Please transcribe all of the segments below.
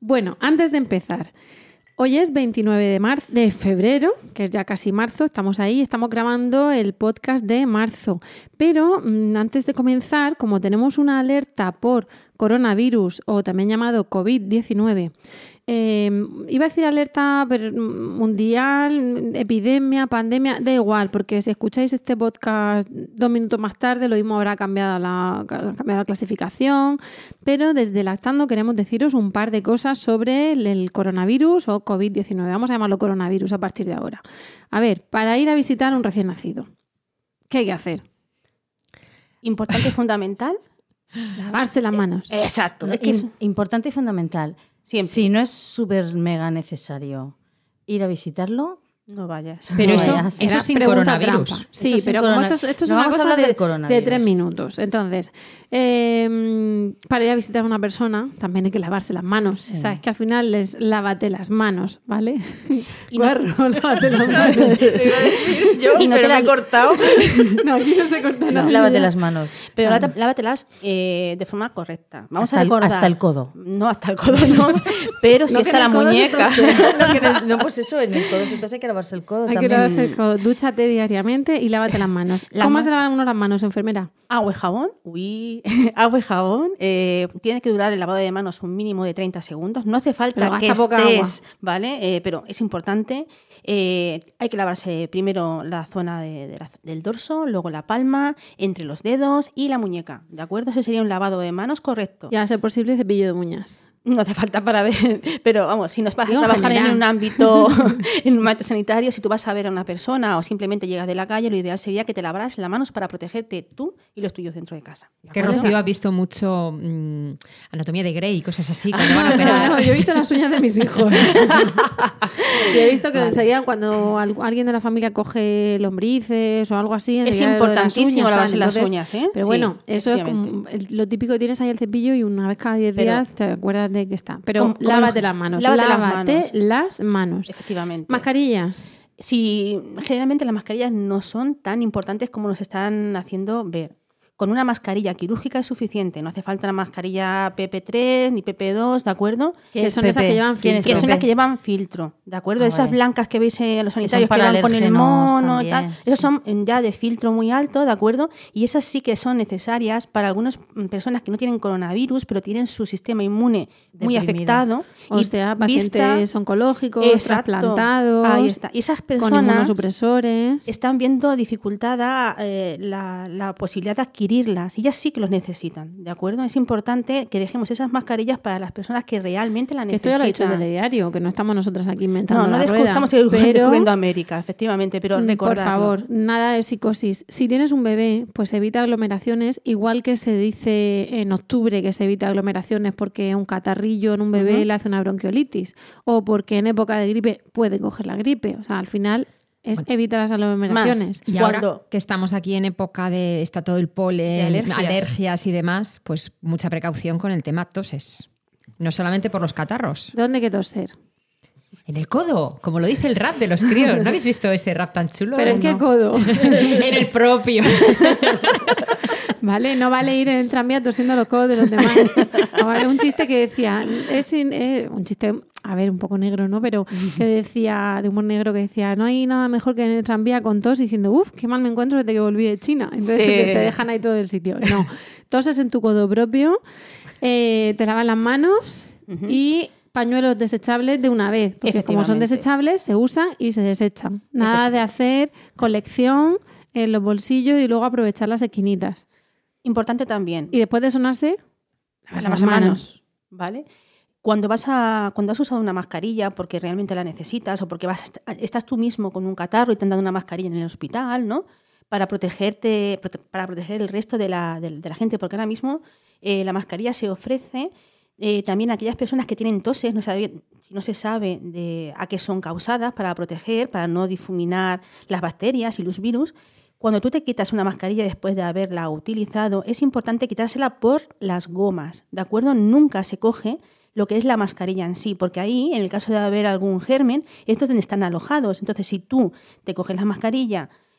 Bueno, antes de empezar, hoy es 29 de febrero, que es ya casi marzo, estamos ahí, estamos grabando el podcast de marzo. Pero antes de comenzar, como tenemos una alerta por coronavirus o también llamado COVID-19, iba a decir alerta mundial, epidemia, pandemia, da igual, porque si escucháis este podcast 2 minutos más tarde, lo mismo habrá cambiado la clasificación, pero desde Lactando queremos deciros un par de cosas sobre el coronavirus o COVID-19. Vamos a llamarlo coronavirus a partir de ahora. A ver, para ir a visitar a un recién nacido, ¿qué hay que hacer? Importante y fundamental. Lavarse las manos. Exacto. Es que es importante y fundamental. Siempre. Si no es súper mega necesario ir a visitarlo, no vayas. Pero no eso, vayas. eso sin coronavirus. Trampa. Sí, Eso sin pero como esto es no una vamos a cosa hablar del de coronavirus. 3 minutos. Entonces, para ir a visitar a una persona también hay que lavarse las manos. Sí. O sea, es que al final es lávate las manos, ¿vale? Y Guarro, lávate las manos. Y no te la he cortado. No, aquí no se corta nada. Lávate las manos. Pero lávatelas de forma correcta. Vamos Hasta a recordar. hasta el codo. No, hasta el codo no. Pero si No, que está en la el codo se muñeca. tose. No, pues eso, en el codo, entonces hay que lavarse el codo Hay también. que lavarse el codo. Dúchate diariamente y lávate las manos. ¿Cómo se lavan uno las manos, enfermera? Agua y jabón. Agua y jabón. Tiene que durar el lavado de manos un mínimo de 30 segundos. No hace falta Pero que gasta poca estés, ¿vale? Pero es importante. Hay que lavarse primero la zona del dorso, luego la palma, entre los dedos y la muñeca. ¿De acuerdo? Ese sería un lavado de manos correcto. Y a ser posible cepillo de uñas. No hace falta para ver, pero vamos, si nos vas a Digo, en trabajar en general. un ámbito, en un ámbito sanitario, si tú vas a ver a una persona o simplemente llegas de la calle, lo ideal sería que te lavaras las manos para protegerte tú y los tuyos dentro de casa. ¿De Que acuerdo? Rocío ha visto mucho Anatomía de Grey y cosas así. Cuando van a operar. No, yo he visto las uñas de mis hijos. Y he visto que enseguida cuando alguien de la familia coge lombrices o algo así, Es enseguida lo de las importantísimo uñas, lavarse tal. las Entonces, uñas, ¿eh? Pero Sí, bueno, eso es como efectivamente. lo típico que tienes ahí el cepillo y una vez cada 10 Pero- días te acuerdas de que está. Pero Como lávate las manos. lávate Las manos. Efectivamente. Mascarillas. Si generalmente las mascarillas no son tan importantes como nos están haciendo ver. Con una mascarilla quirúrgica es suficiente. No hace falta una mascarilla PP3 ni PP2, ¿de acuerdo? Que son esas que llevan ¿Quién es filtro. Que son las que llevan filtro, ¿de acuerdo? Ah, Esas vale. blancas que veis a los sanitarios que para van con el alérgenos mono y tal, también, esas son ya de filtro muy alto, ¿de acuerdo? Y esas sí que son necesarias para algunas personas que no tienen coronavirus, pero tienen su sistema inmune muy Deprimido. afectado. O y sea, pacientes vista- oncológicos, Exacto. trasplantados, Ahí está. Y esas con personas inmunosupresores. están viendo dificultada la posibilidad de adquirirlas y ellas sí que los necesitan, ¿de acuerdo? Es importante que dejemos esas mascarillas para las personas que realmente la Que esto necesitan. ya lo ha dicho el telediario, que no estamos nosotras aquí inventando No la rueda. estamos pero, descubriendo América, efectivamente, pero por recordarlo. favor, nada de psicosis. Si tienes un bebé, pues evita aglomeraciones, igual que se dice en octubre que se evita aglomeraciones porque un catarrillo en un bebé le hace una bronquiolitis o porque en época de gripe puede coger la gripe. O sea, al final es evitar las aglomeraciones. Y Cuando- ahora que estamos aquí en época de está todo el De polen, alergias. alergias y demás, pues mucha precaución con el tema toses. No solamente por los catarros. ¿Dónde hay que toser? En el codo, como lo dice el rap de los críos. ¿No habéis visto ese rap tan chulo? ¿Pero en qué No. codo? En el propio. ¿Vale? No vale ir en el tranvía torciendo los codos de los demás. Un chiste que decía, un chiste, a ver, un poco negro, ¿no? Pero que decía, de humor negro, que decía, no hay nada mejor que en el tranvía con tos diciendo, uff, qué mal me encuentro desde que volví de China. Entonces Sí. te dejan ahí todo el sitio. No, toses en tu codo propio, te lavas las manos y pañuelos desechables de una vez, porque como son Efectivamente. desechables, se usan y se desechan. Nada de hacer colección en los bolsillos y luego aprovechar las esquinitas. Importante también, Y después de sonarse, lavarse las manos, ¿vale? Cuando has usado una mascarilla porque realmente la necesitas o porque estás tú mismo con un catarro y te han dado una mascarilla en el hospital, ¿no? Para protegerte, para proteger el resto de la gente, porque ahora mismo la mascarilla se ofrece también a aquellas personas que tienen toses, no se sabe a qué son causadas, para proteger, para no difuminar las bacterias y los virus. Cuando tú te quitas una mascarilla después de haberla utilizado, es importante quitársela por las gomas, ¿de acuerdo? Nunca se coge lo que es la mascarilla en sí, porque ahí, en el caso de haber algún germen, estos están alojados. Entonces, si tú te coges la mascarilla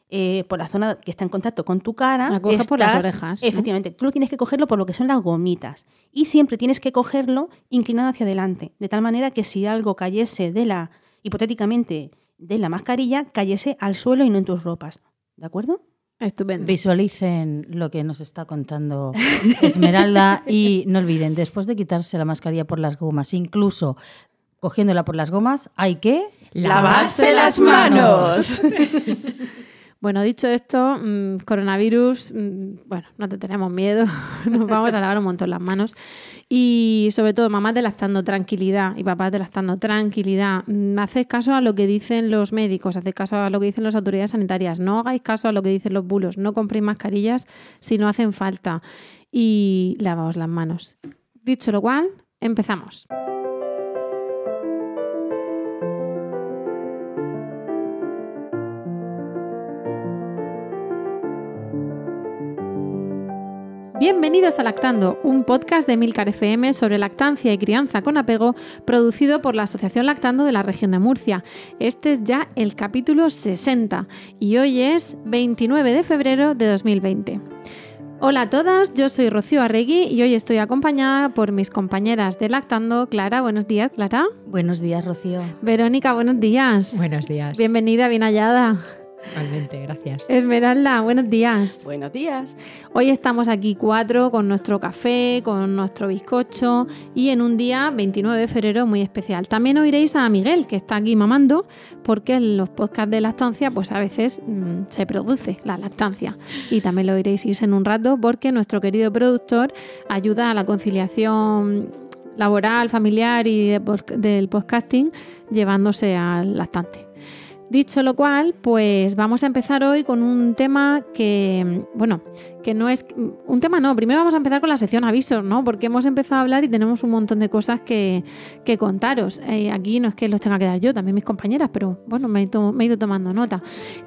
por la zona que está en contacto con tu cara. La coges por las orejas, ¿no? Efectivamente, tú lo tienes que cogerlo por lo que son las gomitas. Y siempre tienes que cogerlo inclinado hacia adelante, de tal manera que si algo cayese hipotéticamente, de la mascarilla, cayese al suelo y no en tus ropas. ¿De acuerdo? Estupendo. Visualicen lo que nos está contando Esmeralda y no olviden, después de quitarse la mascarilla por las gomas, incluso cogiéndola por las gomas, hay que ¡lavarse las manos! Bueno, dicho esto, coronavirus, bueno, no te tenemos miedo, nos vamos a lavar un montón las manos. Y sobre todo, mamás de lactando, tranquilidad, y papás de lactando, tranquilidad. Haced caso a lo que dicen los médicos, haced caso a lo que dicen las autoridades sanitarias, no hagáis caso a lo que dicen los bulos, no compréis mascarillas si no hacen falta y lavaos las manos. Dicho lo cual, empezamos. Bienvenidos a Lactando, un podcast de Milcar FM sobre lactancia y crianza con apego, producido por la Asociación Lactando de la región de Murcia. Este es ya el capítulo 60 y hoy es 29 de febrero de 2020. Hola a todas, yo soy Rocío Arregui y hoy estoy acompañada por mis compañeras de Lactando. Clara, buenos días, Clara. Buenos días, Rocío. Verónica, buenos días. Buenos días. Bienvenida, bien hallada. Igualmente, gracias. Esmeralda, buenos días. Buenos días. Hoy estamos aquí 4 con nuestro café, con nuestro bizcocho y en un día 29 de febrero muy especial. También oiréis a Miguel, que está aquí mamando, porque en los podcasts de lactancia pues a veces se produce la lactancia. Y también lo oiréis en un rato porque nuestro querido productor ayuda a la conciliación laboral, familiar y del podcasting llevándose al lactante. Dicho lo cual, pues vamos a empezar hoy con un tema que, bueno, que no es un tema, no. Primero vamos a empezar con la sección avisos, ¿no? Porque hemos empezado a hablar y tenemos un montón de cosas que contaros. Aquí no es que los tenga que dar yo, también mis compañeras, pero bueno, me he ido tomando nota.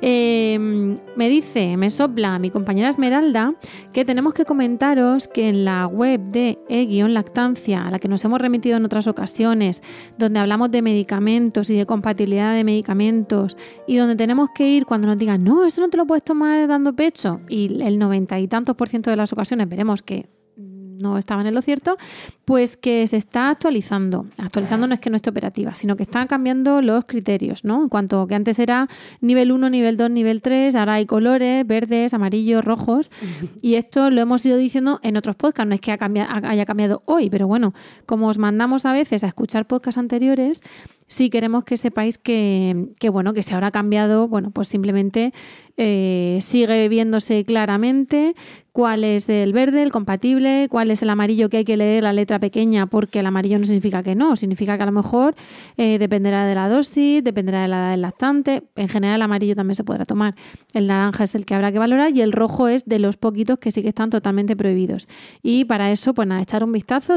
Me sopla mi compañera Esmeralda que tenemos que comentaros que en la web de E-Lactancia, a la que nos hemos remitido en otras ocasiones, donde hablamos de medicamentos y de compatibilidad de medicamentos y donde tenemos que ir cuando nos digan, no, eso no te lo puedes tomar dando pecho, y el 90 y tantos % de las ocasiones veremos que no estaban en lo cierto, pues que se está actualizando. Actualizando no es que no esté operativa, sino que están cambiando los criterios, ¿no? En cuanto que antes era nivel 1, nivel 2, nivel 3, ahora hay colores, verdes, amarillos, rojos, y esto lo hemos ido diciendo en otros podcasts, no es que haya cambiado hoy, pero bueno, como os mandamos a veces a escuchar podcasts anteriores, sí queremos que sepáis que bueno, que si ahora ha cambiado, bueno, pues simplemente sigue viéndose claramente cuál es el verde, el compatible, cuál es el amarillo, que hay que leer la letra pequeña, porque el amarillo no significa que no, significa que a lo mejor dependerá de la dosis, dependerá de la edad del lactante. En general el amarillo también se podrá tomar, el naranja es el que habrá que valorar y el rojo es de los poquitos que sí que están totalmente prohibidos. Y para eso, pues nada, echar un vistazo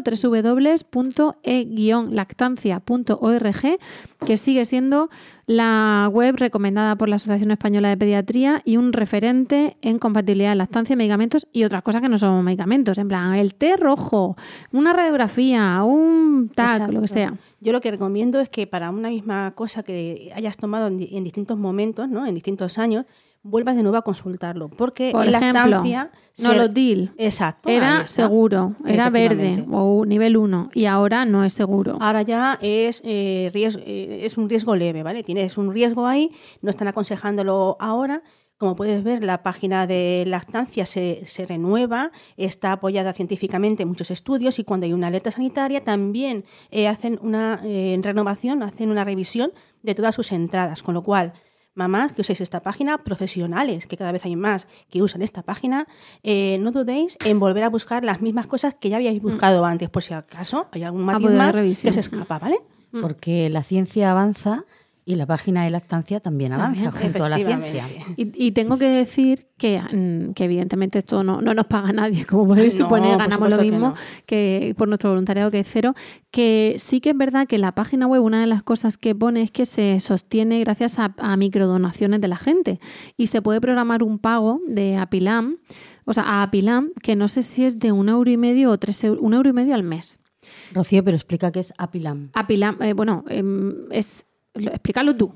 www.e-lactancia.org, que sigue siendo la web recomendada por la Asociación Española de Pediatría y un referente en compatibilidad de lactancia, medicamentos y otras cosas que no son medicamentos, en plan el té rojo, una radiografía, un TAC, exacto, lo que sea. Yo lo que recomiendo es que para una misma cosa que hayas tomado en distintos momentos, ¿no? En distintos años, vuelvas de nuevo a consultarlo, porque por en ejemplo, lactancia Nolotil era seguro, era verde o nivel 1 y ahora no es seguro. Ahora ya es un riesgo leve, ¿vale? Tienes un riesgo ahí, no están aconsejándolo ahora. Como puedes ver, la página de lactancia se renueva, está apoyada científicamente en muchos estudios y cuando hay una alerta sanitaria también hacen una renovación, hacen una revisión de todas sus entradas, con lo cual mamás que uséis esta página, profesionales, que cada vez hay más que usan esta página, no dudéis en volver a buscar las mismas cosas que ya habíais buscado antes, por si acaso hay algún matiz más que se escapa, ¿vale? Porque la ciencia avanza y la página de lactancia también avanza junto a la ciencia. Y tengo que decir que evidentemente esto no nos paga nadie, como podéis suponer, ganamos lo mismo que por nuestro voluntariado, que es cero, que sí que es verdad que la página web, una de las cosas que pone es que se sostiene gracias a microdonaciones de la gente y se puede programar un pago de Apilam, o sea, a Apilam, que no sé si es de 1,5 € o 3 €, 1,5 € al mes. Rocío, pero explica qué es Apilam. Apilam, Explícalo tú.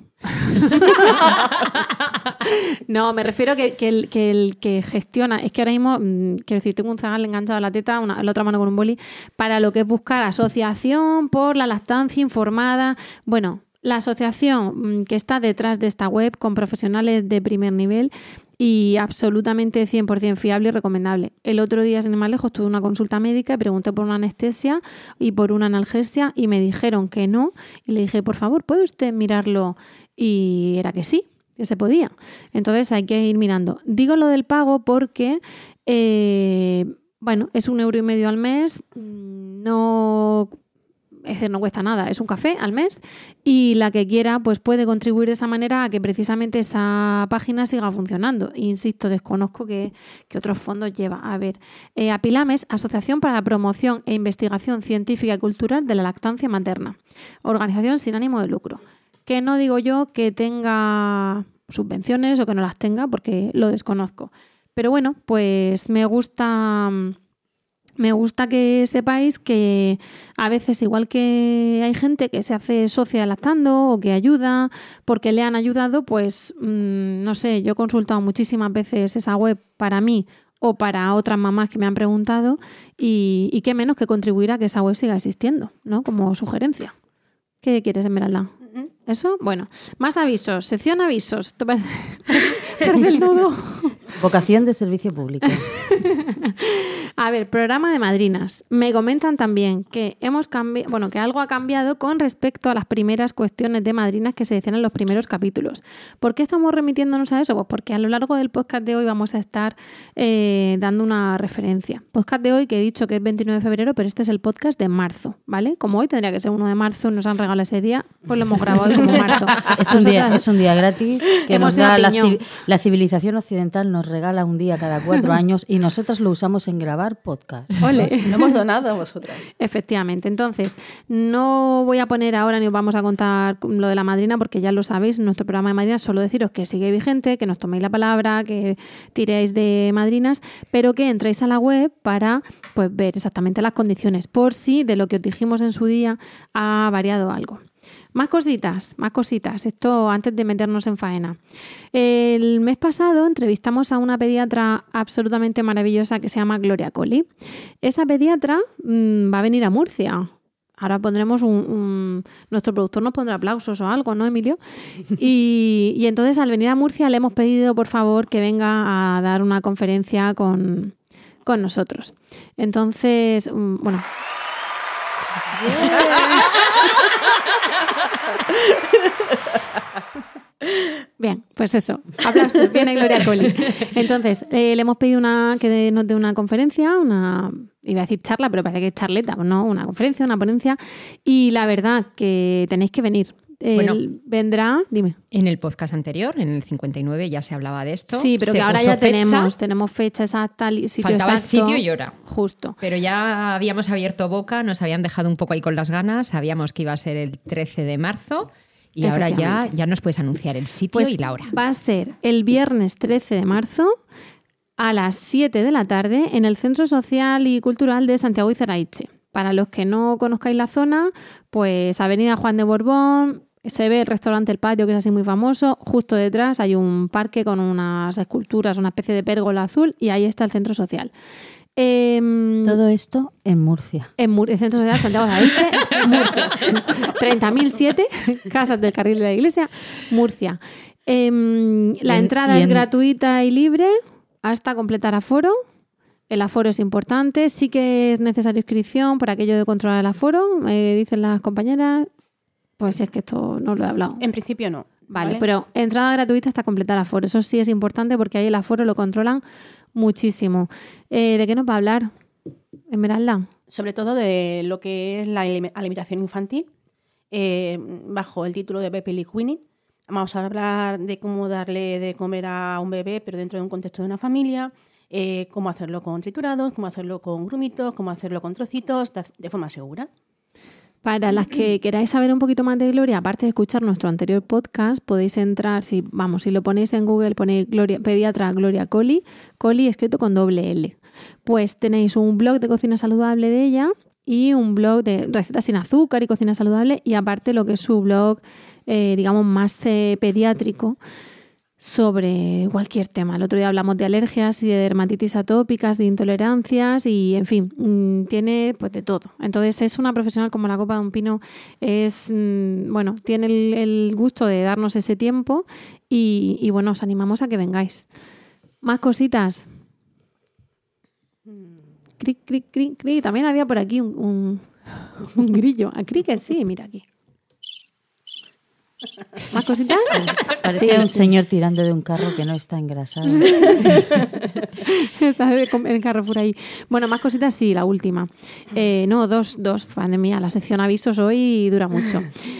No, me refiero que el que gestiona, es que ahora mismo, quiero decir, tengo un zagal enganchado a la teta, la otra mano con un boli, para lo que es buscar asociación por la lactancia informada. Bueno, la asociación que está detrás de esta web con profesionales de primer nivel y absolutamente 100% fiable y recomendable. El otro día, sin ir más lejos, tuve una consulta médica y pregunté por una anestesia y por una analgesia y me dijeron que no. Y le dije, por favor, ¿puede usted mirarlo? Y era que sí, que se podía. Entonces hay que ir mirando. Digo lo del pago porque, bueno, es 1,5 € al mes, es decir, no cuesta nada, es un café al mes y la que quiera pues puede contribuir de esa manera a que precisamente esa página siga funcionando. Insisto, desconozco qué otros fondos lleva. A ver, Apilames, Asociación para la Promoción e Investigación Científica y Cultural de la Lactancia Materna, organización sin ánimo de lucro. Que no digo yo que tenga subvenciones o que no las tenga porque lo desconozco. Pero bueno, pues me gusta que sepáis que a veces, igual que hay gente que se hace socia lactando o que ayuda porque le han ayudado, pues no sé, yo he consultado muchísimas veces esa web para mí o para otras mamás que me han preguntado y qué menos que contribuir a que esa web siga existiendo, ¿no? Como sugerencia. ¿Qué quieres, Esmeralda? ¿Eso? Bueno, más avisos. Sección avisos. ¿Te parece el todo? Vocación de servicio público. A ver, programa de madrinas. Me comentan también que que algo ha cambiado con respecto a las primeras cuestiones de madrinas que se decían en los primeros capítulos. ¿Por qué estamos remitiéndonos a eso? Pues porque a lo largo del podcast de hoy vamos a estar dando una referencia. Podcast de hoy que he dicho que es 29 de febrero, pero este es el podcast de marzo, ¿vale? Como hoy tendría que ser 1 de marzo, nos han regalado ese día, pues lo hemos grabado hoy como marzo. Es un día gratis que nos da la civilización occidental, nos regala un día cada 4 años y nosotras lo usamos en grabar podcast. ¡Ole! Lo hemos donado a vosotras. Efectivamente. Entonces, no voy a poner ahora ni os vamos a contar lo de la madrina porque ya lo sabéis, nuestro programa de madrinas, solo deciros que sigue vigente, que nos toméis la palabra, que tiréis de madrinas, pero que entréis a la web para pues ver exactamente las condiciones, por si de lo que os dijimos en su día ha variado algo. Más cositas. Esto antes de meternos en faena. El mes pasado entrevistamos a una pediatra absolutamente maravillosa que se llama Gloria Colli. Esa pediatra va a venir a Murcia. Ahora pondremos nuestro productor nos pondrá aplausos o algo, ¿no, Emilio? Y entonces al venir a Murcia le hemos pedido, por favor, que venga a dar una conferencia con nosotros. Entonces, bueno... Bien, pues eso, aplausos, viene Gloria Colli. Entonces, le hemos pedido que nos dé una conferencia, iba a decir charla, pero parece que es charleta, ¿no? Una conferencia, una ponencia, y la verdad que tenéis que venir. Vendrá, dime. En el podcast anterior, en el 59, ya se hablaba de esto. Sí, pero que ahora ya tenemos fecha exacta, sitio faltaba exacto. El sitio y hora. Justo. Pero ya habíamos abierto boca, nos habían dejado un poco ahí con las ganas, sabíamos que iba a ser el 13 de marzo y ahora ya nos puedes anunciar el sitio y la hora. Va a ser el viernes 13 de marzo a las 7 de la tarde en el Centro Social y Cultural de Santiago Izaraiche. Para los que no conozcáis la zona, pues Avenida Juan de Borbón, se ve el restaurante El Patio, que es así muy famoso. Justo detrás hay un parque con unas esculturas, una especie de pérgola azul, y ahí está el centro social. Todo esto en Murcia. El Centro Social Santiago Izaraiche, Murcia. 30.007, Casas del Carril de la Iglesia, Murcia. La entrada es gratuita y libre hasta completar aforo. El aforo es importante. Sí que es necesario inscripción para aquello de controlar el aforo, dicen las compañeras. Pues es que esto no lo he hablado. En principio no. Vale, pero entrada gratuita hasta completar aforo. Eso sí es importante porque ahí el aforo lo controlan muchísimo. ¿De qué nos va a hablar, Esmeralda? Sobre todo de lo que es la alimentación infantil, bajo el título de Pepe Liquini. Vamos a hablar de cómo darle de comer a un bebé, pero dentro de un contexto de una familia, cómo hacerlo con triturados, cómo hacerlo con grumitos, cómo hacerlo con trocitos, de forma segura. Para las que queráis saber un poquito más de Gloria, aparte de escuchar nuestro anterior podcast, podéis entrar, si lo ponéis en Google, ponéis pediatra Gloria Colli, Colli escrito con doble L. Pues tenéis un blog de cocina saludable de ella y un blog de recetas sin azúcar y cocina saludable, y aparte lo que es su blog, digamos, más pediátrico, sobre cualquier tema. El otro día hablamos de alergias y de dermatitis atópicas, de intolerancias y, en fin, tiene pues de todo. Entonces es una profesional como la copa de un pino, tiene el gusto de darnos ese tiempo y bueno, os animamos a que vengáis. Más cositas. Cric, cric, cric, cric. También había por aquí un grillo. A cricket sí, mira aquí. ¿Más cositas? Parece un señor tirando de un carro que no está engrasado. Está en Carrefour ahí. Bueno, más cositas, sí, la última. Dos. Madre mía, la sección avisos hoy dura mucho.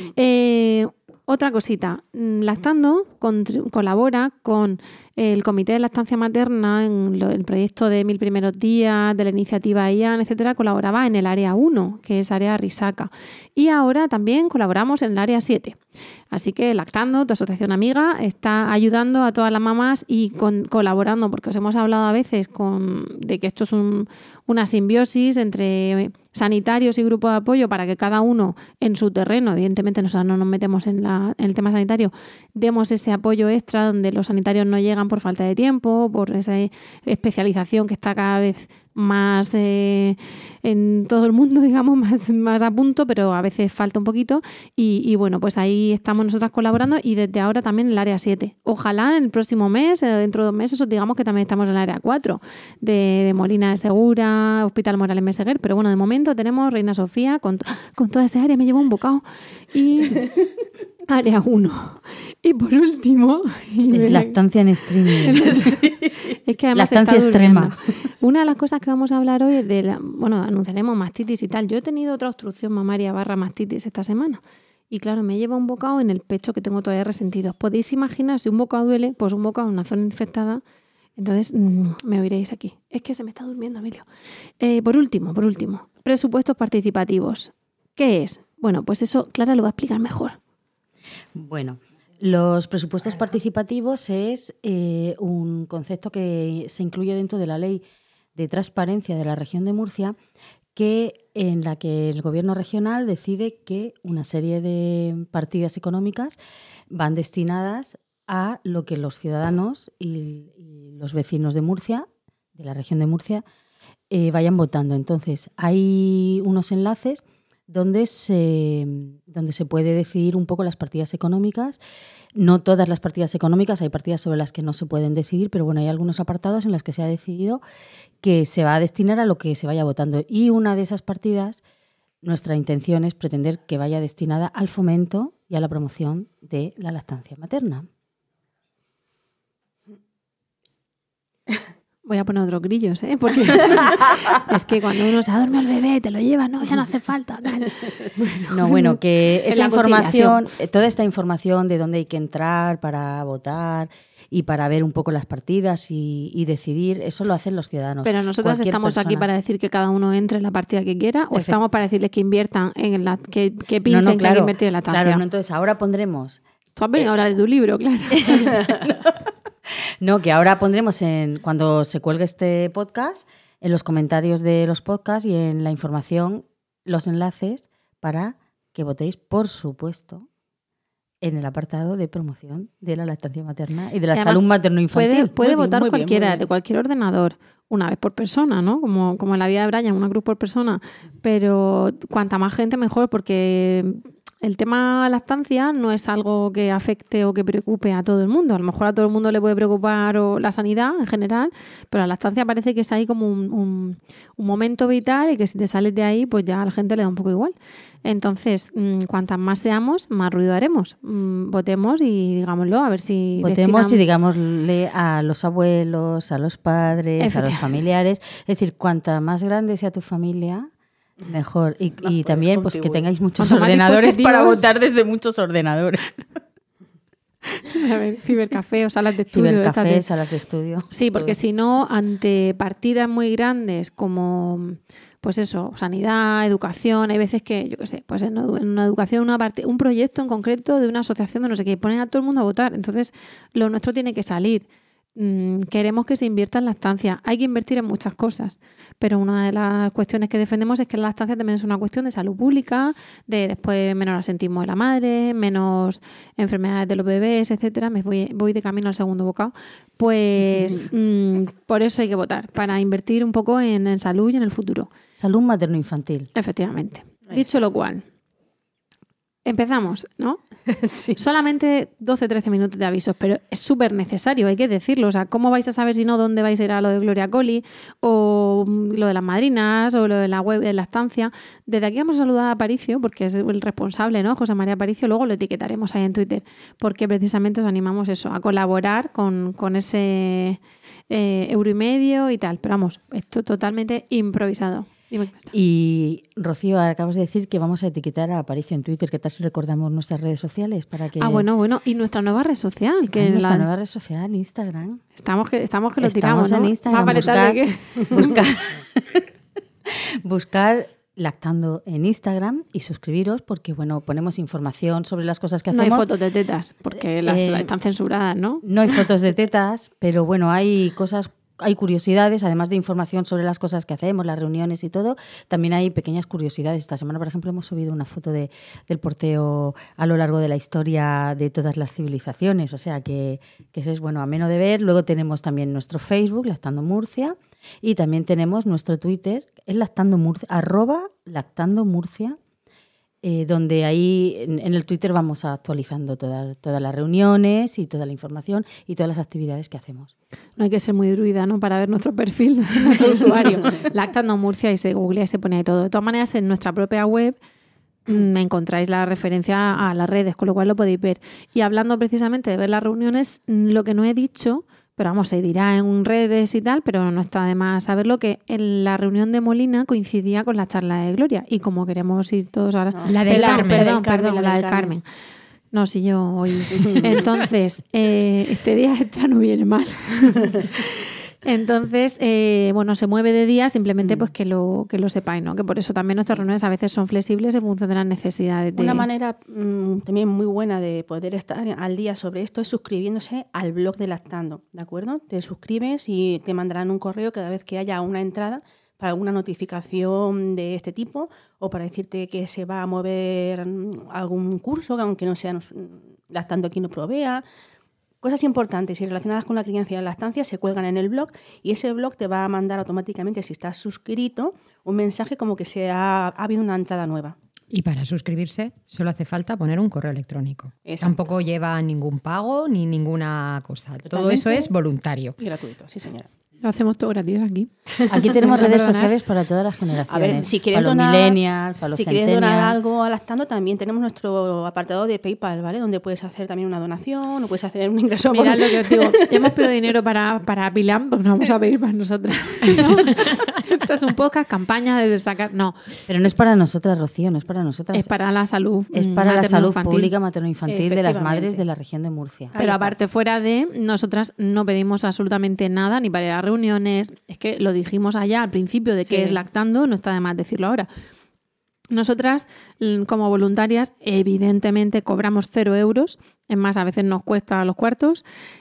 Otra cosita. Lactando colabora con el Comité de Lactancia Materna en el proyecto de 1000 primeros días, de la iniciativa IAN, etcétera. Colaboraba en el área 1, que es área Risaca. Y ahora también colaboramos en el área 7. Así que Lactando, tu asociación amiga, está ayudando a todas las mamás y colaborando, porque os hemos hablado a veces de que esto es una simbiosis entre sanitarios y grupo de apoyo para que cada uno en su terreno, evidentemente nosotros no nos metemos en el tema sanitario, demos ese apoyo extra donde los sanitarios no llegan por falta de tiempo, por esa especialización que está cada vez más en todo el mundo, digamos, más a punto, pero a veces falta un poquito y bueno, pues ahí estamos nosotras colaborando y desde ahora también en el área 7. Ojalá en el próximo mes, dentro de 2 meses, os digamos que también estamos en el área 4 de Molina de Segura, Hospital Morales Meseguer, pero bueno, de momento tenemos Reina Sofía con toda esa área, me llevo un bocado y área 1. Y por último... Es lactancia en streaming. Es que además lactancia extrema. Una de las cosas que vamos a hablar hoy es anunciaremos mastitis y tal. Yo he tenido otra obstrucción mamaria / mastitis esta semana. Y claro, me lleva un bocado en el pecho que tengo todavía resentido. ¿Podéis imaginar si un bocado duele? Pues un bocado en una zona infectada. Entonces, me oiréis aquí. Es que se me está durmiendo, Emilio. Por último, presupuestos participativos. ¿Qué es? Bueno, pues eso Clara lo va a explicar mejor. Bueno, los presupuestos participativos es un concepto que se incluye dentro de la Ley de Transparencia de la Región de Murcia, en la que el Gobierno regional decide que una serie de partidas económicas van destinadas a lo que los ciudadanos y los vecinos de Murcia, de la región de Murcia, vayan votando. Entonces, hay unos enlaces donde se puede decidir un poco las partidas económicas. No todas las partidas económicas, hay partidas sobre las que no se pueden decidir, pero bueno, hay algunos apartados en los que se ha decidido que se va a destinar a lo que se vaya votando. Y una de esas partidas, nuestra intención es pretender que vaya destinada al fomento y a la promoción de la lactancia materna. Voy a poner otros grillos, porque es que cuando uno se duerme el bebé, te lo lleva, no, ya no hace falta. Bueno, que esa información, toda esta información de dónde hay que entrar para votar y para ver un poco las partidas y decidir, eso lo hacen los ciudadanos. Pero nosotros estamos aquí para decir que cada uno entre en la partida que quiera o estamos para decirles que inviertan que piensen que hay que invertir en la lactancia. Claro, entonces ahora pondremos... Tú has venido a hablar de tu libro, claro. No, que ahora pondremos cuando se cuelgue este podcast, en los comentarios de los podcasts y en la información, los enlaces para que votéis, por supuesto, en el apartado de promoción de la lactancia materna y de la salud materno-infantil. Puede votar cualquiera, de cualquier ordenador, una vez por persona, ¿no? Como en la vida de Brian, una cruz por persona. Pero cuanta más gente, mejor, porque... El tema lactancia no es algo que afecte o que preocupe a todo el mundo. A lo mejor a todo el mundo le puede preocupar la sanidad en general, pero la lactancia parece que es ahí como un momento vital y que si te sales de ahí, pues ya a la gente le da un poco igual. Entonces, cuantas más seamos, más ruido haremos. Votemos y digámoslo, a ver si... Votemos y digámosle a los abuelos, a los padres, a los familiares. Es decir, cuanta más grande sea tu familia... Mejor. Y también pues que tengáis muchos ordenadores para votar desde muchos ordenadores. A ver, cibercafé o salas de estudio. Cibercafé, salas de estudio. Sí, porque si no, ante partidas muy grandes como, pues eso, sanidad, educación, hay veces que, yo qué sé, pues en una educación, un proyecto en concreto de una asociación de no sé qué, ponen a todo el mundo a votar. Entonces, lo nuestro tiene que salir. queremos que se invierta en lactancia. Hay que invertir en muchas cosas, pero una de las cuestiones que defendemos es que la lactancia también es una cuestión de salud pública, de después menos asentismo de la madre, menos enfermedades de los bebés, etcétera. Me voy de camino al segundo bocado. Pues por eso hay que votar, para invertir un poco en salud y en el futuro. Salud materno-infantil. Efectivamente. Dicho lo cual, empezamos, ¿no? Sí. Solamente 12-13 minutos de avisos, pero es súper necesario, hay que decirlo. O sea, ¿cómo vais a saber si no dónde vais a ir a lo de Gloria Coli o lo de las madrinas o lo de la web de lactancia? Desde aquí vamos a saludar a Aparicio, porque es el responsable, ¿no? José María Aparicio, luego lo etiquetaremos ahí en Twitter, porque precisamente os animamos eso, a colaborar con ese €1,50 y tal. Pero vamos, esto totalmente improvisado. Dime. Y Rocío, acabas de decir que vamos a etiquetar a Aparicio en Twitter. ¿Qué tal si recordamos nuestras redes sociales? Para que... Bueno. Y nuestra nueva red social. Que nuestra nueva red social, Instagram. Estamos que lo tiramos, ¿no? En Instagram. Buscar Lactando en Instagram y suscribiros porque, bueno, ponemos información sobre las cosas que hacemos. No hay fotos de tetas porque las están censuradas, ¿no? No hay fotos de tetas, pero bueno, hay cosas... Hay curiosidades, además de información sobre las cosas que hacemos, las reuniones y todo, también hay pequeñas curiosidades. Esta semana, por ejemplo, hemos subido una foto del porteo a lo largo de la historia de todas las civilizaciones, o sea que eso es bueno, ameno de ver. Luego tenemos también nuestro Facebook, Lactando Murcia, y también tenemos nuestro Twitter, es Lactando Murcia, @LactandoMurcia, donde ahí en el Twitter vamos actualizando todas las reuniones y toda la información y todas las actividades que hacemos. No hay que ser muy druida, ¿no? Para ver nuestro perfil, nuestro usuario. Lactando Murcia y se googlea y se pone ahí todo. De todas maneras, en nuestra propia web encontráis la referencia a las redes, con lo cual lo podéis ver. Y hablando precisamente de ver las reuniones, lo que no he dicho, pero vamos, se dirá en redes y tal, pero no está de más saberlo, que en la reunión de Molina coincidía con la charla de Gloria. Y como queremos ir todos ahora... No. La del Carmen. Perdón, la del Carmen. No, si yo hoy... Entonces, este día extra no viene mal. Entonces, se mueve de día, simplemente pues que lo sepáis, ¿no? Que por eso también nuestras reuniones a veces son flexibles en función de las necesidades. Una manera también muy buena de poder estar al día sobre esto es suscribiéndose al blog de Lactando, ¿de acuerdo? Te suscribes y te mandarán un correo cada vez que haya una entrada para alguna notificación de este tipo o para decirte que se va a mover algún curso, aunque no sea Lactando quien lo provea. Cosas importantes y relacionadas con la crianza y la lactancia se cuelgan en el blog y ese blog te va a mandar automáticamente, si estás suscrito, un mensaje como que ha habido una entrada nueva. Y para suscribirse solo hace falta poner un correo electrónico. Exacto. Tampoco lleva ningún pago ni ninguna cosa. Totalmente. Todo eso es voluntario. Y gratuito, sí señora. Lo hacemos todo gratis aquí. Aquí tenemos redes Perdonar. sociales para todas las generaciones. A ver, si quieres para los donar, millennials, para los si quieres donar centennials. algo a Lactando, también tenemos nuestro apartado de PayPal, ¿vale? Donde puedes hacer también una donación o puedes hacer un ingreso. Mirad lo que os digo. Ya hemos pedido dinero para Pilam, pues no vamos a pedir para nosotras. ¿No? Esto es un podcast, campaña de sacar... No, Pero no es para nosotras, Rocío, no es para nosotras. es para la salud Es para la salud materno-infantil. pública materno-infantil de las Efectivamente. madres de la región de Murcia. Pero aparte, fuera de, nosotras no pedimos absolutamente nada, ni para ir a reuniones. Es que lo dijimos allá al principio de que Sí. es Lactando, no está de más decirlo ahora. Nosotras, como voluntarias, evidentemente cobramos 0 euros. Es más, a veces nos cuesta los cuartos.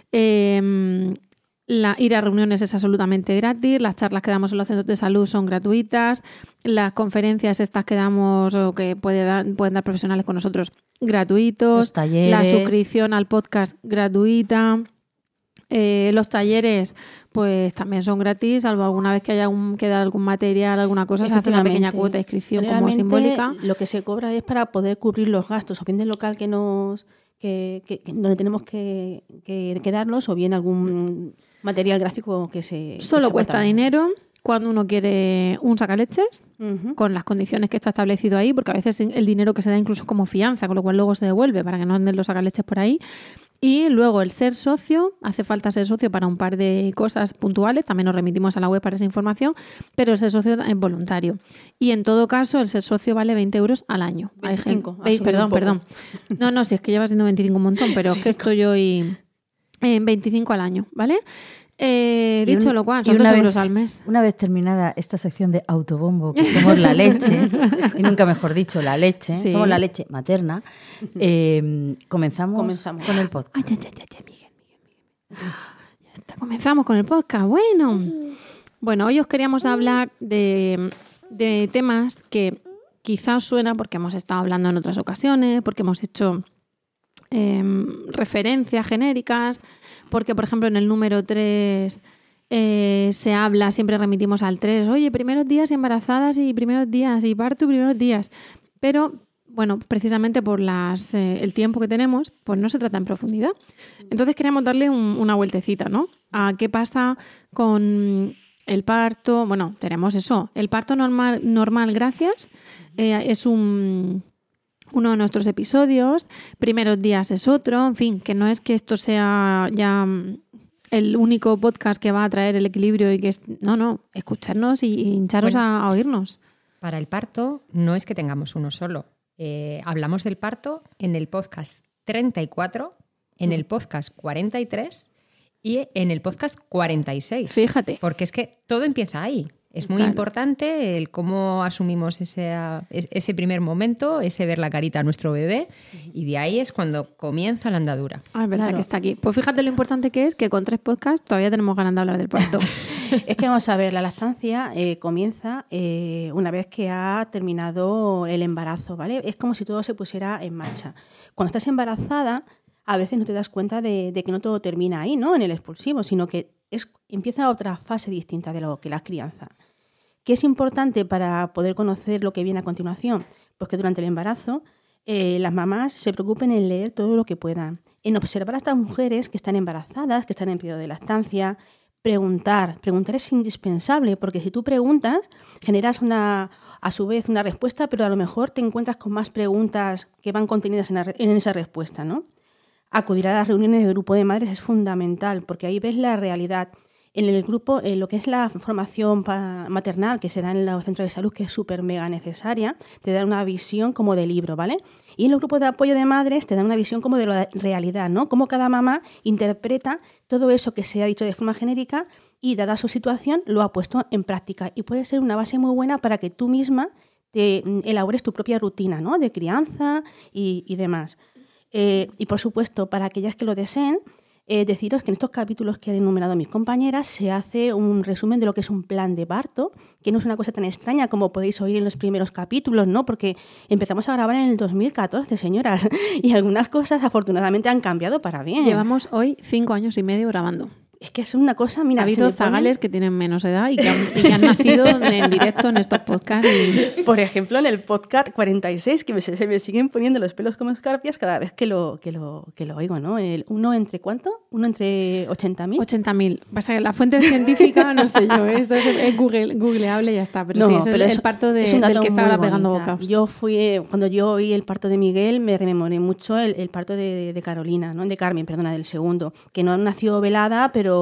Ir a reuniones es absolutamente gratis. Las charlas que damos en los centros de salud son gratuitas. Las conferencias estas que damos o que pueden dar profesionales con nosotros gratuitos. Los talleres. La suscripción al podcast gratuita. Los talleres pues también son gratis, salvo alguna vez que haya que dar algún material, alguna cosa, se hace una pequeña Efectivamente. cuota de inscripción como Realmente, simbólica. Lo que se cobra es para poder cubrir los gastos, o bien del local donde tenemos que darlos, o bien algún material gráfico que se... Solo que se cuesta aporta. dinero cuando uno quiere un sacaleches, Ujú. con las condiciones que está establecido ahí, porque a veces el dinero que se da incluso es como fianza, con lo cual luego se devuelve para que no anden los sacaleches por ahí. Y luego el ser socio, hace falta ser socio para un par de cosas puntuales, también nos remitimos a la web para esa información, pero el ser socio es voluntario. Y en todo caso, el ser socio vale 20 euros al año. 25, Hay ha subido un poco. perdón. No, si es que lleva siendo 25 un montón, pero es que estoy hoy en 25 al año, ¿vale? Dicho lo cual, son 2 euros al mes. Una vez terminada esta sección de autobombo, que somos la leche, y nunca mejor dicho, la leche, Sí. somos la leche materna, comenzamos Comenzamos. con el podcast. Ay, Miguel. Comenzamos con el podcast. Bueno, hoy os queríamos hablar de temas que quizás suenan porque hemos estado hablando en otras ocasiones, porque hemos hecho referencias genéricas, porque, por ejemplo, en el número 3 se habla, siempre remitimos al 3, oye, primeros días embarazadas y primeros días, y parto y primeros días. Pero, bueno, precisamente por el tiempo que tenemos, pues no se trata en profundidad. Entonces queríamos darle una vueltecita, ¿no? A qué pasa con el parto. Bueno, tenemos eso. El parto normal, gracias. Es uno de nuestros episodios. Primeros días es otro. En fin, que no es que esto sea ya el único podcast que va a traer el equilibrio y que es... No, escucharnos y hincharos a oírnos. Para el parto no es que tengamos uno solo. Hablamos del parto en el podcast 34, en el podcast 43 y en el podcast 46. Fíjate. Porque es que todo empieza ahí. Es muy importante el cómo asumimos ese primer momento, ese ver la carita a nuestro bebé, y de ahí es cuando comienza la andadura. Es verdad que está aquí. Pues fíjate lo importante que es que con 3 podcasts todavía tenemos ganas de hablar del parto. Es que vamos a ver, la lactancia comienza una vez que ha terminado el embarazo, ¿vale? Es como si todo se pusiera en marcha. Cuando estás embarazada, a veces no te das cuenta de que no todo termina ahí, ¿no? En el expulsivo, sino que empieza otra fase distinta de lo que la crianza. ¿Qué es importante para poder conocer lo que viene a continuación? Pues que durante el embarazo las mamás se preocupen en leer todo lo que puedan, en observar a estas mujeres que están embarazadas, que están en periodo de lactancia. Preguntar es indispensable, porque si tú preguntas, generas a su vez una respuesta, pero a lo mejor te encuentras con más preguntas que van contenidas en esa respuesta, ¿no? Acudir a las reuniones de grupo de madres es fundamental, porque ahí ves la realidad. En el grupo, lo que es la formación maternal que se da en los centros de salud, que es súper mega necesaria, te da una visión como de libro, ¿vale? Y en los grupos de apoyo de madres te dan una visión como de la realidad, ¿no? Cómo cada mamá interpreta todo eso que se ha dicho de forma genérica y, dada su situación, lo ha puesto en práctica. Y puede ser una base muy buena para que tú misma te elabores tu propia rutina, ¿no? De crianza y demás. Y, por supuesto, para aquellas que lo deseen, deciros que en estos capítulos que han enumerado mis compañeras se hace un resumen de lo que es un plan de parto, que no es una cosa tan extraña como podéis oír en los primeros capítulos, ¿no? Porque empezamos a grabar en el 2014, señoras, y algunas cosas afortunadamente han cambiado para bien. Llevamos hoy 5 años y medio grabando. Es que es una cosa... Mira, ha habido zagales que tienen menos edad y que han nacido en directo en estos podcasts. Por ejemplo, en el podcast 46, que se me siguen poniendo los pelos como escarpias cada vez que lo oigo, ¿no? ¿Uno entre cuánto? ¿Uno entre 80.000? 80.000. Pasa que la fuente científica, no sé yo, esto es googleable y ya está. Pero no, sí, es el parto del que estaba pegando bocaos. Cuando yo oí el parto de Miguel, me rememoré mucho el parto de Carolina, ¿no? De Carmen, perdona, del segundo, que no nació velada, pero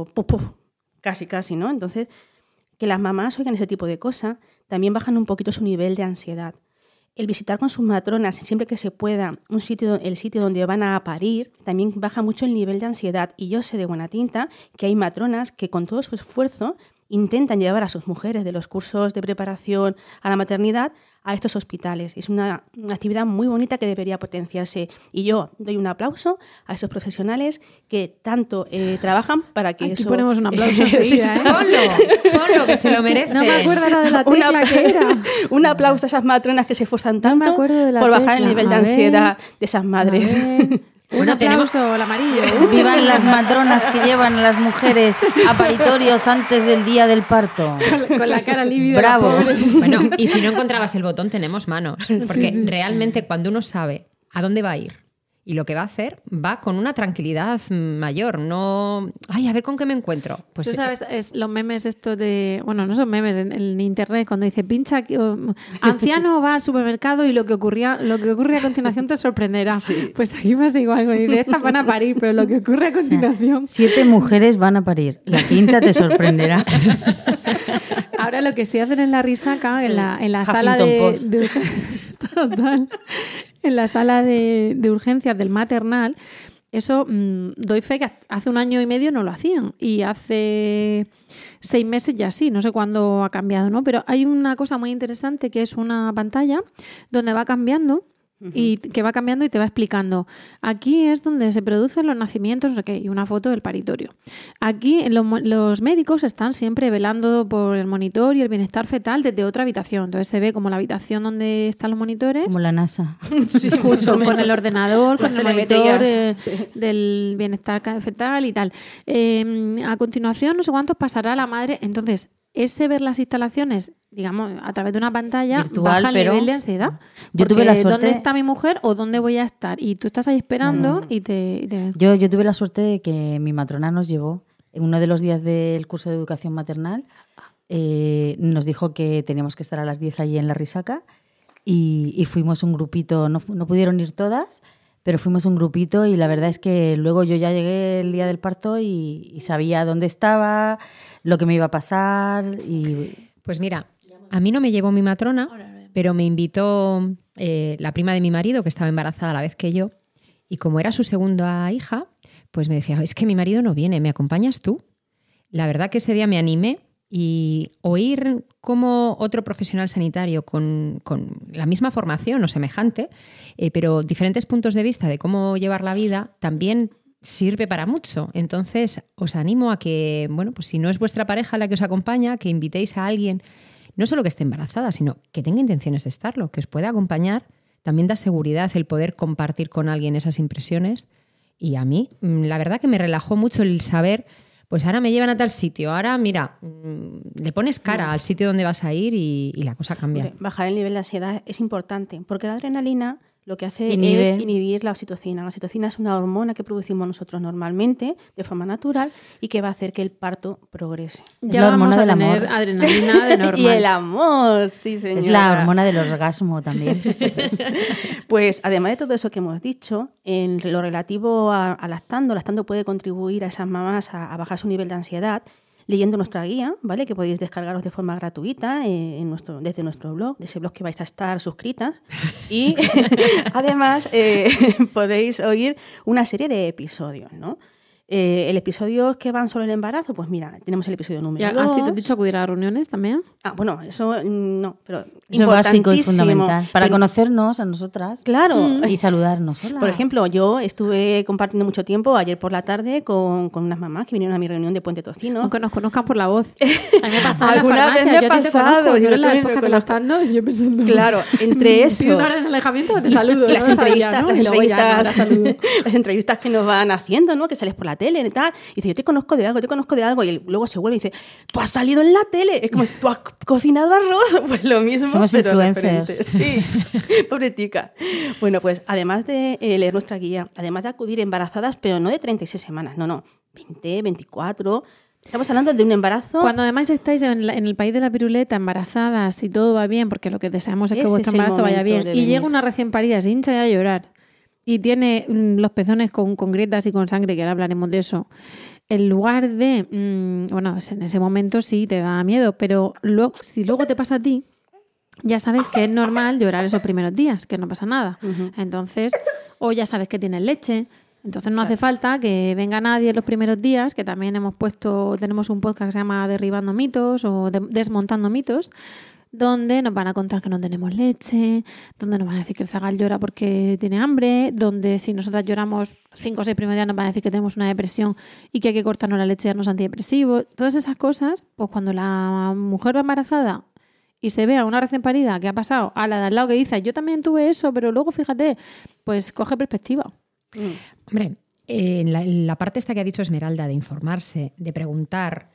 casi, ¿no? Entonces, que las mamás oigan ese tipo de cosas, también bajan un poquito su nivel de ansiedad. El visitar con sus matronas, siempre que se pueda, el sitio donde van a parir, también baja mucho el nivel de ansiedad. Y yo sé de buena tinta que hay matronas que con todo su esfuerzo intentan llevar a sus mujeres de los cursos de preparación a la maternidad a estos hospitales. Es una actividad muy bonita que debería potenciarse. Y yo doy un aplauso a esos profesionales que tanto trabajan para que aquí eso... ponemos un aplauso enseguida, Ponlo, que se lo merece. No me acuerdo la de la tecla que era. Un aplauso a esas matronas que se esfuerzan tanto por bajar el nivel de ansiedad de esas madres. Un aplauso, el amarillo. Vivan las matronas que llevan a las mujeres a paritorios antes del día del parto. Con la cara lívida. Bravo. Bueno, y si no encontrabas el botón, tenemos manos. Porque realmente cuando uno sabe a dónde va a ir y lo que va a hacer, va con una tranquilidad mayor. No, a ver con qué me encuentro. Pues tú sabes, los memes estos de... Bueno, no son memes, en internet, cuando dice pincha aquí, anciano va al supermercado y lo que ocurre a continuación te sorprenderá. Sí. Pues aquí pasa igual. Dice, estas van a parir, pero lo que ocurre a continuación... 7 mujeres van a parir. La quinta te sorprenderá. Ahora lo que sí hacen en la risaca, en la sala de total, en la sala de urgencias del maternal, eso doy fe que hace 1 año y medio no lo hacían y hace 6 meses ya sí, no sé cuándo ha cambiado, ¿no? Pero hay una cosa muy interesante que es una pantalla donde va cambiando y que va cambiando y te va explicando. Aquí es donde se producen los nacimientos, no sé qué, y una foto del paritorio. Aquí los médicos están siempre velando por el monitor y el bienestar fetal desde otra habitación. Entonces se ve como la habitación donde están los monitores. Como la NASA. Sí, justo, con el ordenador, con el monitor del bienestar fetal y tal. A continuación, no sé cuántos pasará la madre. Entonces, ese ver las instalaciones, digamos, a través de una pantalla, virtual, baja el nivel de ansiedad. Yo tuve la suerte... ¿Dónde está mi mujer o dónde voy a estar? Y tú estás ahí esperando y te... Yo tuve la suerte de que mi matrona nos llevó, en uno de los días del curso de educación maternal, nos dijo que teníamos que estar a las 10 allí en la Risaca y fuimos un grupito, no pudieron ir todas, pero fuimos un grupito y la verdad es que luego yo ya llegué el día del parto y sabía dónde estaba, lo que me iba a pasar y... Pues mira, a mí no me llevó mi matrona, pero me invitó la prima de mi marido, que estaba embarazada a la vez que yo, y como era su segunda hija, pues me decía, es que mi marido no viene, ¿me acompañas tú? La verdad que ese día me animé y oír cómo otro profesional sanitario con la misma formación o semejante, pero diferentes puntos de vista de cómo llevar la vida, también sirve para mucho. Entonces, os animo a que, bueno, pues si no es vuestra pareja la que os acompaña, que invitéis a alguien, no solo que esté embarazada, sino que tenga intenciones de estarlo, que os pueda acompañar. También da seguridad el poder compartir con alguien esas impresiones. Y a mí, la verdad que me relajó mucho el saber, pues ahora me llevan a tal sitio, ahora mira, le pones cara al sitio donde vas a ir y la cosa cambia. Bajar el nivel de ansiedad es importante, porque la adrenalina lo que hace es inhibir la oxitocina. La oxitocina es una hormona que producimos nosotros normalmente, de forma natural, y que va a hacer que el parto progrese. Ya la hormona del amor. Adrenalina de normal. Y el amor, sí, señora. Es la hormona del orgasmo también. Pues además de todo eso que hemos dicho, en lo relativo a lactando puede contribuir a esas mamás a bajar su nivel de ansiedad, leyendo nuestra guía, ¿vale? Que podéis descargaros de forma gratuita desde nuestro blog, de ese blog que vais a estar suscritas. Y además podéis oír una serie de episodios, ¿no? El episodio que van sobre el embarazo, pues mira, tenemos el episodio número 2. ¿Así te has dicho acudir a reuniones también? Bueno, eso no, pero eso es básico y fundamental. Para pero, conocernos a nosotras. Claro. Y saludarnos. Hola. Por ejemplo, yo estuve compartiendo mucho tiempo ayer por la tarde con unas mamás que vinieron a mi reunión de Puente Tocino. Aunque nos conozcan por la voz. A mí me ha pasado ¿Alguna vez me ha pasado? Yo en la época de lactando y yo pensando... Claro, entre eso... ¿Pido una orden de alejamiento? Te saludo. Las entrevistas, las entrevistas que nos van haciendo, ¿no? Que sales por la tele y tal. Y dice, yo te conozco de algo. Y luego se vuelve y dice, tú has salido en la tele. Es como, tú has cocinado arroz. Pues lo mismo. Somos pero influencers. Sí, pobretica. Bueno, pues además de leer nuestra guía, además de acudir embarazadas, pero no de 36 semanas, no, 20, 24... Estamos hablando de un embarazo... Cuando además estáis en el país de la piruleta, embarazadas, y todo va bien, porque lo que deseamos es que vuestro embarazo vaya bien, y llega una recién parida, se hincha a llorar, y tiene los pezones con grietas y con sangre, que ahora hablaremos de eso, en lugar de... bueno, en ese momento sí te da miedo, pero si luego te pasa a ti, ya sabes que es normal llorar esos primeros días, que no pasa nada. Uh-huh. Entonces, o ya sabes que tienes leche... Entonces no hace falta que venga nadie en los primeros días, que también tenemos un podcast que se llama Derribando mitos o Desmontando mitos, donde nos van a contar que no tenemos leche, donde nos van a decir que el zagal llora porque tiene hambre, donde si nosotras lloramos 5 o 6 primeros días nos van a decir que tenemos una depresión y que hay que cortarnos la leche y darnos antidepresivos. Todas esas cosas, pues cuando la mujer va embarazada y se ve a una recién parida que ha pasado a la de al lado que dice, yo también tuve eso, pero luego fíjate, pues coge perspectiva. Hombre, en la parte esta que ha dicho Esmeralda, de informarse, de preguntar,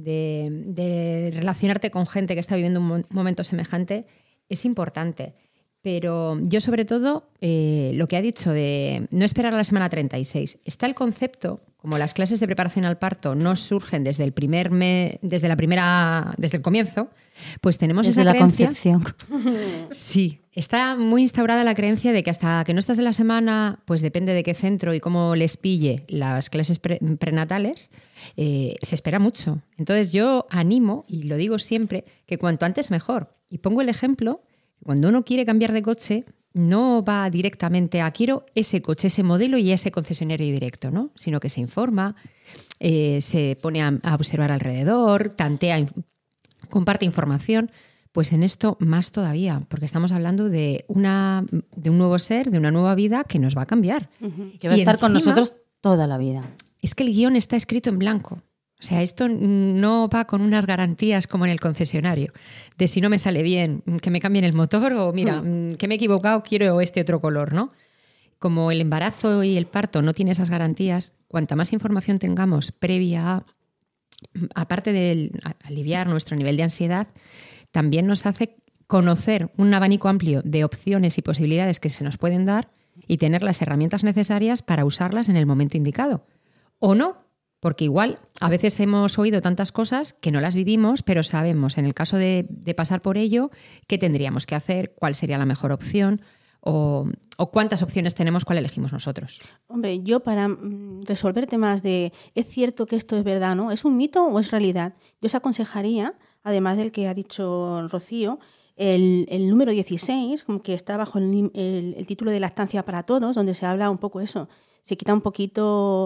de relacionarte con gente que está viviendo un momento semejante, es importante. Pero yo sobre todo, lo que ha dicho de no esperar a la semana 36, está el concepto, como las clases de preparación al parto no surgen desde el desde el comienzo, pues tenemos desde esa creencia. Desde la concepción. Sí, está muy instaurada la creencia de que hasta que no estás en la semana, pues depende de qué centro y cómo les pille las clases prenatales, se espera mucho. Entonces yo animo, y lo digo siempre, que cuanto antes mejor. Y pongo el ejemplo, cuando uno quiere cambiar de coche, no va directamente a quiero ese coche, ese modelo y ese concesionario directo, ¿no? Sino que se informa, se pone a observar alrededor, tantea, comparte información, pues en esto más todavía, porque estamos hablando de un nuevo ser, de una nueva vida que nos va a cambiar. Que va a estar con encima, nosotros toda la vida. Es que el guión está escrito en blanco. O sea, esto no va con unas garantías como en el concesionario, de si no me sale bien, que me cambien el motor o mira, que me he equivocado, quiero este otro color, ¿no? Como el embarazo y el parto no tiene esas garantías, cuanta más información tengamos previa, aparte de aliviar nuestro nivel de ansiedad, también nos hace conocer un abanico amplio de opciones y posibilidades que se nos pueden dar y tener las herramientas necesarias para usarlas en el momento indicado. O no. Porque igual a veces hemos oído tantas cosas que no las vivimos, pero sabemos, en el caso de pasar por ello, qué tendríamos que hacer, cuál sería la mejor opción o cuántas opciones tenemos, cuál elegimos nosotros. Hombre, yo para resolver temas de ¿es cierto que esto es verdad, no? ¿Es un mito o es realidad? Yo os aconsejaría, además del que ha dicho Rocío, el número 16, que está bajo el título de Lactancia para Todos, donde se habla un poco eso. Se quita un poquito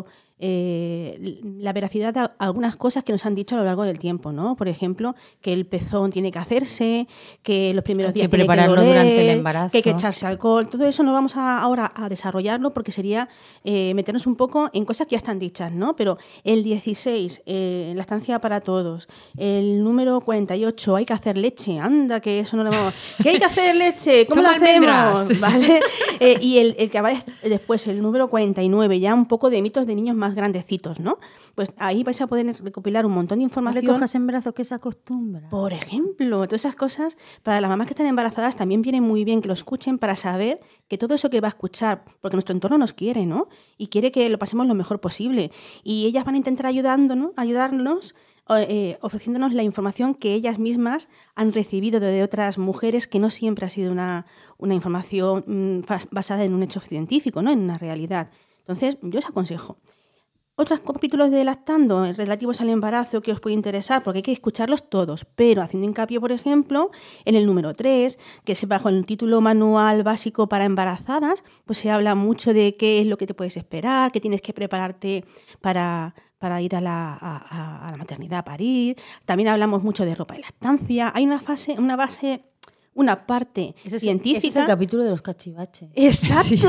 la veracidad de algunas cosas que nos han dicho a lo largo del tiempo, ¿no? Por ejemplo, que el pezón tiene que hacerse, que los primeros días tiene que prepararlo doler, durante el embarazo, que hay que echarse alcohol. Todo eso no vamos ahora a desarrollarlo porque sería meternos un poco en cosas que ya están dichas, ¿no? Pero el 16, Lactancia para Todos, el número 48, hay que hacer leche, anda, que eso no lo vamos... ¿Qué hay que hacer leche? ¿Cómo lo hacemos? ¿Vale? Y el que va después, el número 49, ya un poco de mitos de niños más grandecitos, ¿no? Pues ahí vais a poder recopilar un montón de información. No le cojas en brazos, que se acostumbra. Por ejemplo, todas esas cosas, para las mamás que están embarazadas también viene muy bien que lo escuchen para saber que todo eso que va a escuchar, porque nuestro entorno nos quiere, ¿no? Y quiere que lo pasemos lo mejor posible. Y ellas van a intentar ayudarnos ofreciéndonos la información que ellas mismas han recibido de otras mujeres, que no siempre ha sido una información basada en un hecho científico, ¿no? En una realidad. Entonces, yo os aconsejo. Otros capítulos de Lactando relativos al embarazo que os puede interesar, porque hay que escucharlos todos, pero haciendo hincapié, por ejemplo, en el número 3, que es bajo el título Manual Básico para Embarazadas, pues se habla mucho de qué es lo que te puedes esperar, qué tienes que prepararte para ir a la maternidad a parir. También hablamos mucho de ropa de lactancia. Hay una parte científica. Ese es el capítulo de los cachivaches. Exacto. Sí.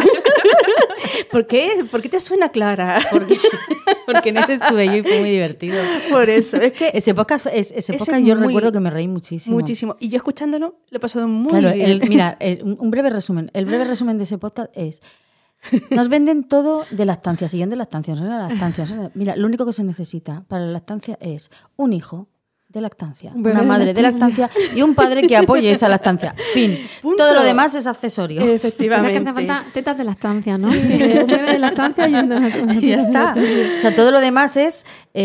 ¿Por qué? ¿Por qué te suena, Clara? Porque en ese estuve yo y fue muy divertido. Por eso. Es que ese podcast yo recuerdo que me reí muchísimo. Muchísimo. Y yo escuchándolo lo he pasado muy bien. Mira, un breve resumen. El breve resumen de ese podcast es: nos venden todo de lactancia, siguiente lactancia. Mira, lo único que se necesita para la lactancia es un hijo de lactancia, una madre de lactancia y un padre que apoye esa lactancia. Fin. Punto. Todo lo demás es accesorio. Efectivamente. Que hace falta tetas de lactancia, ¿no? Un bebé de lactancia y un de lactancia. Y ya está. O sea, todo lo demás es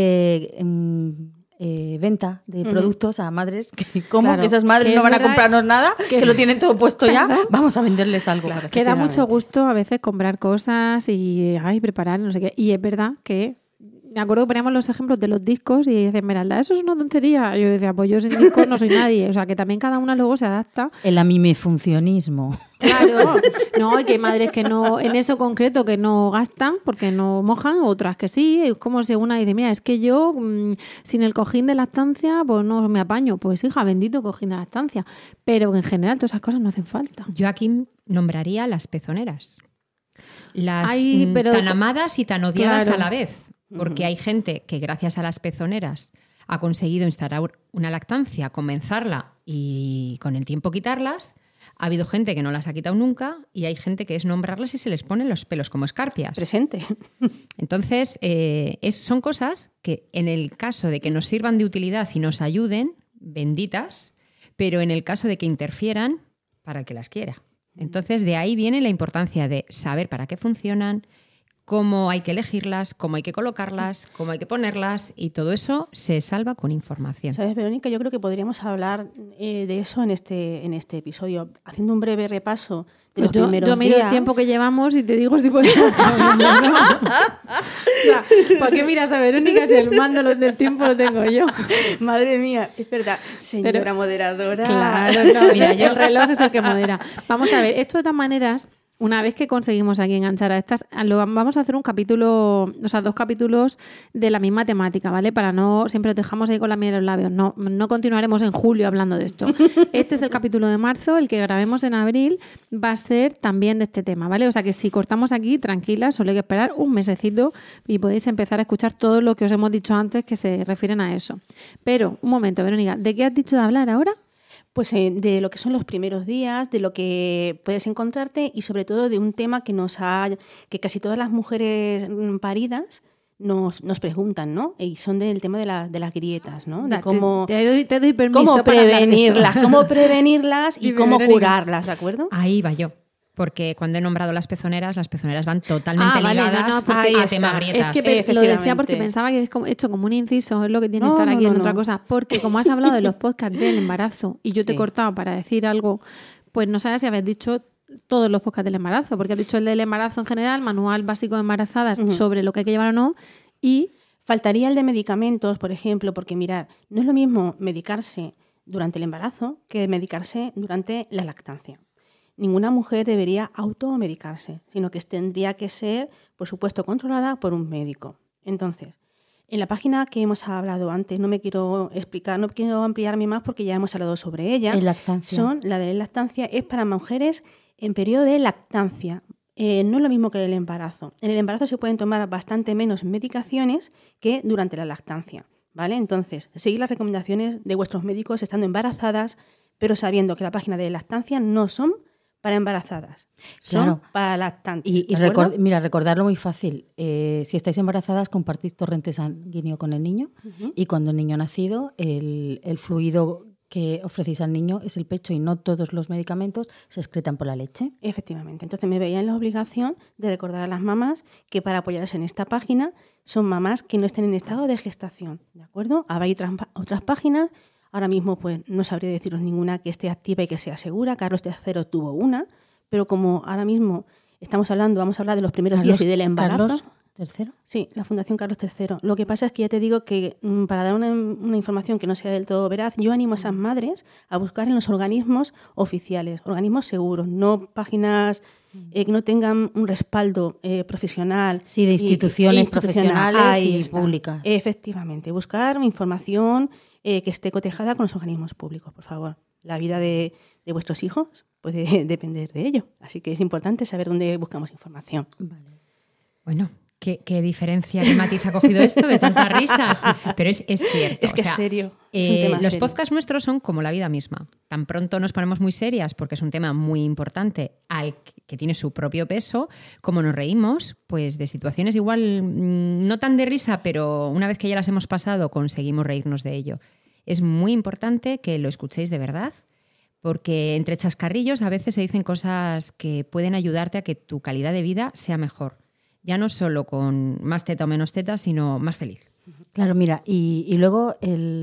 venta de productos a madres que esas madres no van a comprarnos nada, que lo tienen todo puesto ya, vamos a venderles algo. Claro, que da mucho gusto a veces comprar cosas y preparar, no sé qué. Y es verdad que me acuerdo que poníamos los ejemplos de los discos y dice Esmeralda, eso es una tontería. Yo decía, pues yo sin discos no soy nadie. O sea, que también cada una luego se adapta. El amimefuncionismo. Claro. No, y que hay madres que no, en eso concreto, que no gastan porque no mojan, otras que sí. Es como si una dice, mira, es que yo sin el cojín de lactancia pues no me apaño. Pues hija, bendito cojín de lactancia. Pero en general todas esas cosas no hacen falta. Yo aquí nombraría las pezoneras. Las pero tan amadas y tan odiadas claro. a la vez. Porque hay gente que gracias a las pezoneras ha conseguido instalar una lactancia, comenzarla y con el tiempo quitarlas. Ha habido gente que no las ha quitado nunca y hay gente que es nombrarlas y se les ponen los pelos como escarpias. Presente. Entonces, son cosas que en el caso de que nos sirvan de utilidad y nos ayuden, benditas, pero en el caso de que interfieran, para el que las quiera. Entonces, de ahí viene la importancia de saber para qué funcionan, cómo hay que elegirlas, cómo hay que colocarlas, cómo hay que ponerlas, y todo eso se salva con información. ¿Sabes, Verónica? Yo creo que podríamos hablar de eso en este episodio, haciendo un breve repaso de los primeros días. Yo miro el tiempo que llevamos y te digo si podemos hablar. O sea, ¿para qué miras a Verónica si el mando del tiempo lo tengo yo? Madre mía, es verdad. Señora moderadora. Claro, no, mira, yo el reloj es el que modera. Vamos a ver, esto de todas maneras una vez que conseguimos aquí enganchar a estas, vamos a hacer un capítulo, o sea, 2 capítulos de la misma temática, ¿vale? Para no siempre os dejamos ahí con la miel en los labios. No continuaremos en julio hablando de esto. Este es el capítulo de marzo, el que grabemos en abril va a ser también de este tema, ¿vale? O sea que si cortamos aquí, tranquilas, solo hay que esperar un mesecito y podéis empezar a escuchar todo lo que os hemos dicho antes que se refieren a eso. Pero, un momento, Verónica, ¿de qué has dicho de hablar ahora? Pues de lo que son los primeros días, de lo que puedes encontrarte y sobre todo de un tema que que casi todas las mujeres paridas nos preguntan, ¿no? Y son del tema de las grietas, ¿no? De cómo, te doy permiso cómo prevenirlas y cómo Verónica. curarlas, ¿de acuerdo? Ahí va yo. Porque cuando he nombrado las pezoneras van totalmente vale, ligadas porque a tema grietas. Es que lo decía porque pensaba que habéis hecho como un inciso, es lo que tiene que estar aquí en otra cosa. Porque como has hablado de los podcasts del embarazo y yo te he cortado para decir algo, pues no sabes si habéis dicho todos los podcasts del embarazo, porque has dicho el del embarazo en general, manual básico de embarazadas sobre lo que hay que llevar o no, y... Faltaría el de medicamentos, por ejemplo, porque mirad, no es lo mismo medicarse durante el embarazo que medicarse durante la lactancia. Ninguna mujer debería automedicarse, sino que tendría que ser, por supuesto, controlada por un médico. Entonces, en la página que hemos hablado antes, no quiero ampliarme más porque ya hemos hablado sobre ella. En lactancia. La de lactancia es para mujeres en periodo de lactancia. No es lo mismo que en el embarazo. En el embarazo se pueden tomar bastante menos medicaciones que durante la lactancia, ¿vale? Entonces, seguid las recomendaciones de vuestros médicos estando embarazadas, pero sabiendo que la página de lactancia no son para embarazadas, son para lactantes. Y recordarlo muy fácil. Si estáis embarazadas, compartís torrente sanguíneo con el niño y cuando el niño ha nacido, el fluido que ofrecéis al niño es el pecho y no todos los medicamentos se excretan por la leche. Efectivamente. Entonces me veía en la obligación de recordar a las mamás que para apoyarse en esta página son mamás que no estén en estado de gestación, ¿de acuerdo? Habrá otras páginas. Ahora mismo pues no sabría deciros ninguna que esté activa y que sea segura. Carlos III tuvo una, pero como ahora mismo vamos a hablar de los primeros días y del embarazo. ¿Carlos III? Sí, la Fundación Carlos III. Lo que pasa es que ya te digo que para dar una información que no sea del todo veraz, yo animo a esas madres a buscar en los organismos oficiales, organismos seguros, no páginas que no tengan un respaldo profesional. Sí, de instituciones profesionales y públicas. Efectivamente, buscar información que esté cotejada con los organismos públicos, por favor. La vida de vuestros hijos puede depender de ello, así que es importante saber dónde buscamos información. Vale. Bueno, ¿qué diferencia, qué matiz ha cogido esto de tantas risas? Pero es cierto. Es que es serio. Es un tema los serio. podcasts nuestros son como la vida misma. Tan pronto nos ponemos muy serias porque es un tema muy importante que tiene su propio peso, como nos reímos, pues de situaciones igual no tan de risa, pero una vez que ya las hemos pasado conseguimos reírnos de ello. Es muy importante que lo escuchéis de verdad, porque entre chascarrillos a veces se dicen cosas que pueden ayudarte a que tu calidad de vida sea mejor. Ya no solo con más teta o menos teta, sino más feliz. Claro, mira, y luego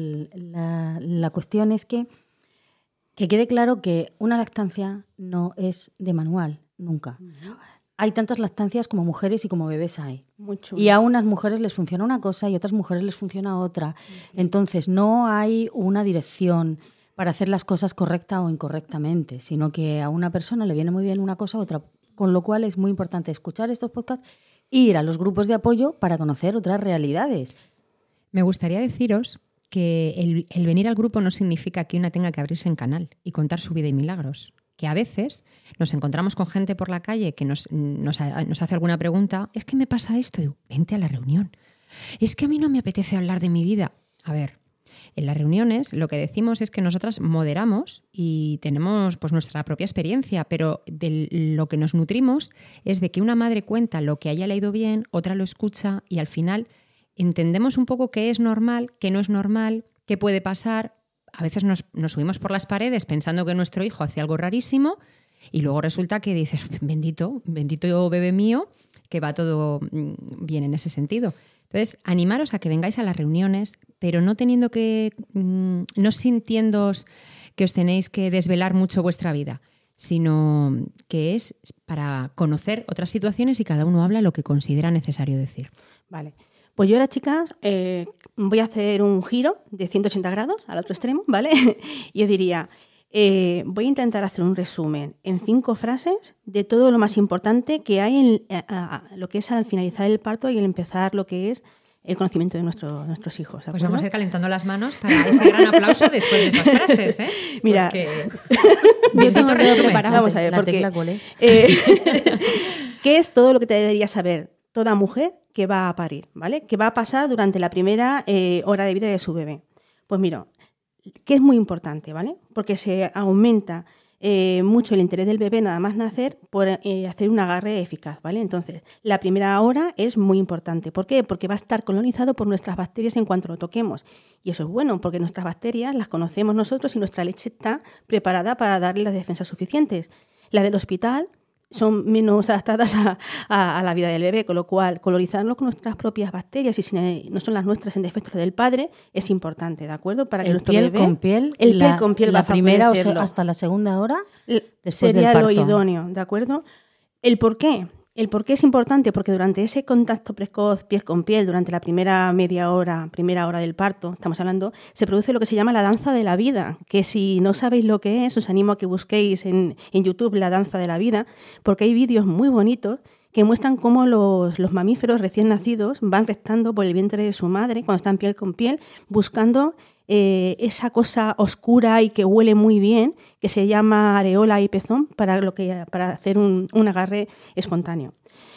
la cuestión es que quede claro que una lactancia no es de manual, nunca. Hay tantas lactancias como mujeres y como bebés hay. Mucho. Y a unas mujeres les funciona una cosa y a otras mujeres les funciona otra. Entonces no hay una dirección para hacer las cosas correcta o incorrectamente, sino que a una persona le viene muy bien una cosa u otra. Con lo cual es muy importante escuchar estos podcasts e ir a los grupos de apoyo para conocer otras realidades. Me gustaría deciros que el venir al grupo no significa que una tenga que abrirse en canal y contar su vida y milagros. Que a veces nos encontramos con gente por la calle que nos hace alguna pregunta. Es que me pasa esto. Digo, vente a la reunión. Es que a mí no me apetece hablar de mi vida. A ver, en las reuniones lo que decimos es que nosotras moderamos y tenemos pues nuestra propia experiencia, pero de lo que nos nutrimos es de que una madre cuenta lo que a ella le ha ido bien, otra lo escucha y al final entendemos un poco qué es normal, qué no es normal, qué puede pasar. A veces nos subimos por las paredes pensando que nuestro hijo hace algo rarísimo y luego resulta que dices, bendito bebé mío, que va todo bien en ese sentido. Entonces, animaros a que vengáis a las reuniones, pero no sintiéndoos que os tenéis que desvelar mucho vuestra vida, sino que es para conocer otras situaciones y cada uno habla lo que considera necesario decir. Vale. Pues yo ahora, chicas, voy a hacer un giro de 180 grados al otro extremo, ¿vale? Y os diría, Voy a intentar hacer un resumen en 5 frases de todo lo más importante que hay en lo que es al finalizar el parto y al empezar lo que es el conocimiento de nuestros hijos. Pues vamos a ir calentando las manos para ese gran aplauso después de esas frases, ¿eh? Mira, yo tengo todo preparado. Vamos a ver, ¿La tecla cuál es? ¿Qué es todo lo que te debería saber toda mujer que va a parir, ¿vale? Que va a pasar durante la primera hora de vida de su bebé. Pues mira, que es muy importante, ¿vale? Porque se aumenta mucho el interés del bebé nada más nacer por hacer un agarre eficaz, ¿vale? Entonces, la primera hora es muy importante. ¿Por qué? Porque va a estar colonizado por nuestras bacterias en cuanto lo toquemos. Y eso es bueno, porque nuestras bacterias las conocemos nosotros y nuestra leche está preparada para darle las defensas suficientes. La del hospital son menos adaptadas a la vida del bebé, con lo cual colonizarnos con nuestras propias bacterias y si no son las nuestras en defecto del padre es importante, ¿de acuerdo? Para que nuestro piel bebé, con piel, piel con piel va la a primera favorecerlo. hasta la segunda hora después Sería del lo parto. idóneo, ¿de acuerdo? ¿El por qué? El por qué es importante, porque durante ese contacto precoz piel con piel, durante la primera primera hora del parto, estamos hablando, se produce lo que se llama la danza de la vida, que si no sabéis lo que es, os animo a que busquéis en YouTube la danza de la vida, porque hay vídeos muy bonitos que muestran cómo los mamíferos recién nacidos van rectando por el vientre de su madre, cuando están piel con piel, buscando esa cosa oscura y que huele muy bien, que se llama areola y pezón, para hacer un agarre espontáneo.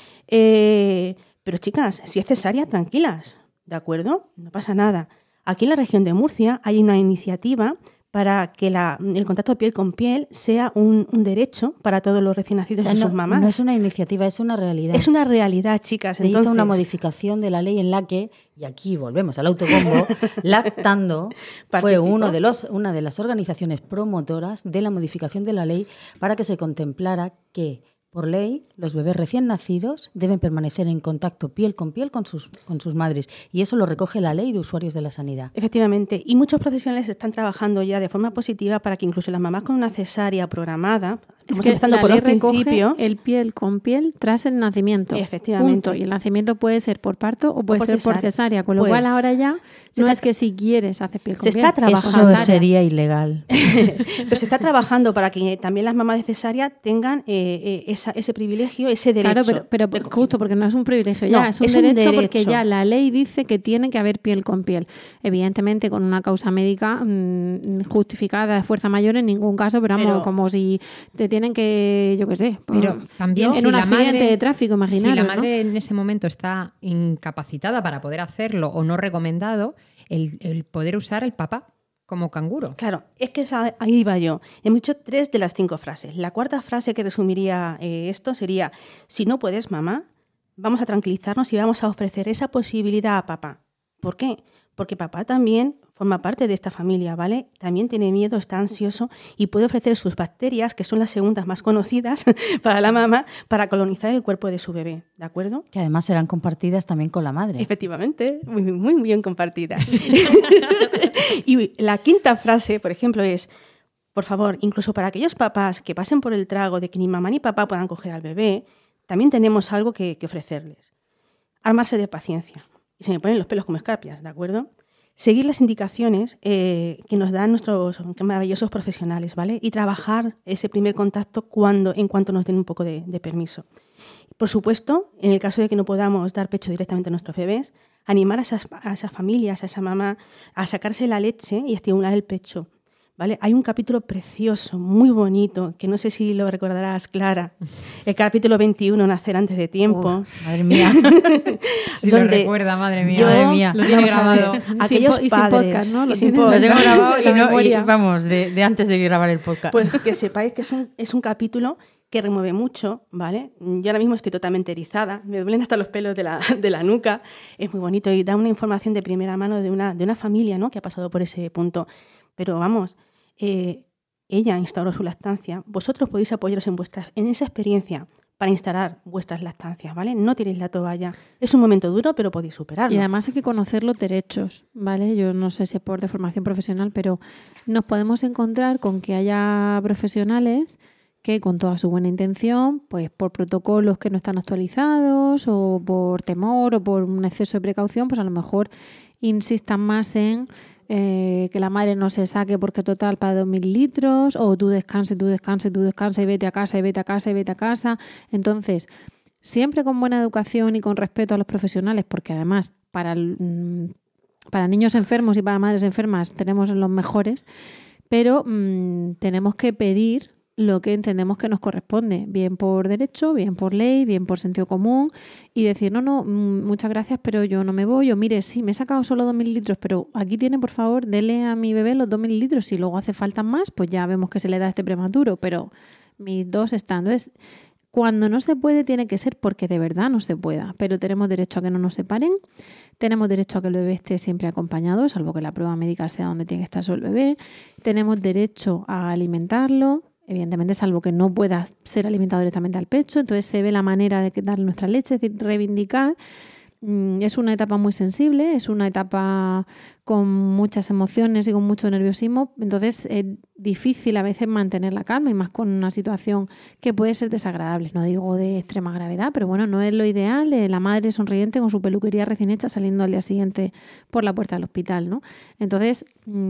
Pero chicas, si es cesárea, tranquilas, ¿de acuerdo? No pasa nada. Aquí en la región de Murcia hay una iniciativa para que el contacto piel con piel sea un derecho para todos los recién nacidos y sus mamás. No es una iniciativa, es una realidad. Es una realidad, chicas. Se hizo una modificación de la ley en la que, y aquí volvemos al autobombo, Lactando fue una de las organizaciones promotoras de la modificación de la ley para que se contemplara que, por ley, los bebés recién nacidos deben permanecer en contacto piel con sus madres. Y eso lo recoge la Ley de Usuarios de la Sanidad. Efectivamente. Y muchos profesionales están trabajando ya de forma positiva para que incluso las mamás con una cesárea programada, es que empezando la por ley los recoge principios, el piel con piel tras el nacimiento. Efectivamente. Punto. Y el nacimiento puede ser por parto o puede por ser por cesárea. cesárea. Con lo Pues, cual ahora ya no está- es que si quieres hacer piel con se piel. está trabajando. es Eso cesárea. sería ilegal. pero se está trabajando para que también las mamás de cesárea tengan ese privilegio, ese derecho. Claro, pero justo porque no es un privilegio ya, No, es un es un derecho porque derecho. ya la ley dice que tiene que haber piel con piel. Evidentemente con una causa médica justificada de fuerza mayor en ningún caso, pero vamos, como si te tienen que, yo qué sé, Pero también en si un la accidente madre, de tráfico, imaginaros, si la ¿no? madre en ese momento está incapacitada para poder hacerlo o no recomendado, el poder usar el papá como canguro. Claro, es que ahí va yo. Hemos dicho 3 de las 5 frases. La cuarta frase que resumiría esto sería: si no puedes, mamá, vamos a tranquilizarnos y vamos a ofrecer esa posibilidad a papá. ¿Por qué? Porque papá también forma parte de esta familia, ¿vale? También tiene miedo, está ansioso y puede ofrecer sus bacterias, que son las segundas más conocidas para la mamá, para colonizar el cuerpo de su bebé, ¿de acuerdo? Que además serán compartidas también con la madre. Efectivamente, muy, muy bien compartidas. Y la quinta frase, por ejemplo, es: por favor, incluso para aquellos papás que pasen por el trago de que ni mamá ni papá puedan coger al bebé, también tenemos algo que ofrecerles. Armarse de paciencia. Y se me ponen los pelos como escarpias, ¿de acuerdo? Seguir las indicaciones que nos dan nuestros maravillosos profesionales, ¿vale? Y trabajar ese primer contacto en cuanto nos den un poco de permiso. Por supuesto, en el caso de que no podamos dar pecho directamente a nuestros bebés, animar a esas familias, a esa mamá, a sacarse la leche y estimular el pecho, ¿vale? Hay un capítulo precioso, muy bonito, que no sé si lo recordarás, Clara, el capítulo 21, Nacer antes de tiempo. Madre mía. Si lo recuerda, madre mía. Madre mía. Lo tiene grabado. Aquellos sin padres, podcast, ¿no? Lo sin tienes Lo podcast. tengo grabado en la memoria. vamos, de antes de grabar el podcast. Pues que sepáis que es un capítulo que remueve mucho, ¿vale? Yo ahora mismo estoy totalmente erizada, me duelen hasta los pelos de la nuca, es muy bonito y da una información de primera mano de una familia, ¿no?, que ha pasado por ese punto. Pero vamos, ella instauró su lactancia, vosotros podéis apoyaros en esa experiencia para instalar vuestras lactancias, ¿vale? No tiréis la toalla. Es un momento duro, pero podéis superarlo. Y además hay que conocer los derechos, ¿vale? Yo no sé si es por deformación profesional, pero nos podemos encontrar con que haya profesionales que con toda su buena intención, pues por protocolos que no están actualizados o por temor o por un exceso de precaución, pues a lo mejor insistan más en que la madre no se saque porque total para 2.000 litros, o tú descansa y vete a casa. Entonces, siempre con buena educación y con respeto a los profesionales, porque además para niños enfermos y para madres enfermas tenemos los mejores, pero tenemos que pedir lo que entendemos que nos corresponde, bien por derecho, bien por ley, bien por sentido común, y decir, no, muchas gracias, pero yo no me voy, o mire, sí, me he sacado solo 2.000 litros, pero aquí tiene, por favor, dele a mi bebé los 2.000 litros, si luego hace falta más, pues ya vemos que se le da este prematuro, pero mis 2 están. Entonces, cuando no se puede, tiene que ser porque de verdad no se pueda, pero tenemos derecho a que no nos separen, tenemos derecho a que el bebé esté siempre acompañado, salvo que la prueba médica sea donde tiene que estar solo el bebé, tenemos derecho a alimentarlo, evidentemente, salvo que no pueda ser alimentado directamente al pecho, entonces se ve la manera de darle nuestra leche, es decir, reivindicar. Es una etapa muy sensible, es una etapa con muchas emociones y con mucho nerviosismo, entonces es difícil a veces mantener la calma y más con una situación que puede ser desagradable, no digo de extrema gravedad, pero bueno, no es lo ideal de la madre sonriente con su peluquería recién hecha saliendo al día siguiente por la puerta del hospital, ¿no? Entonces,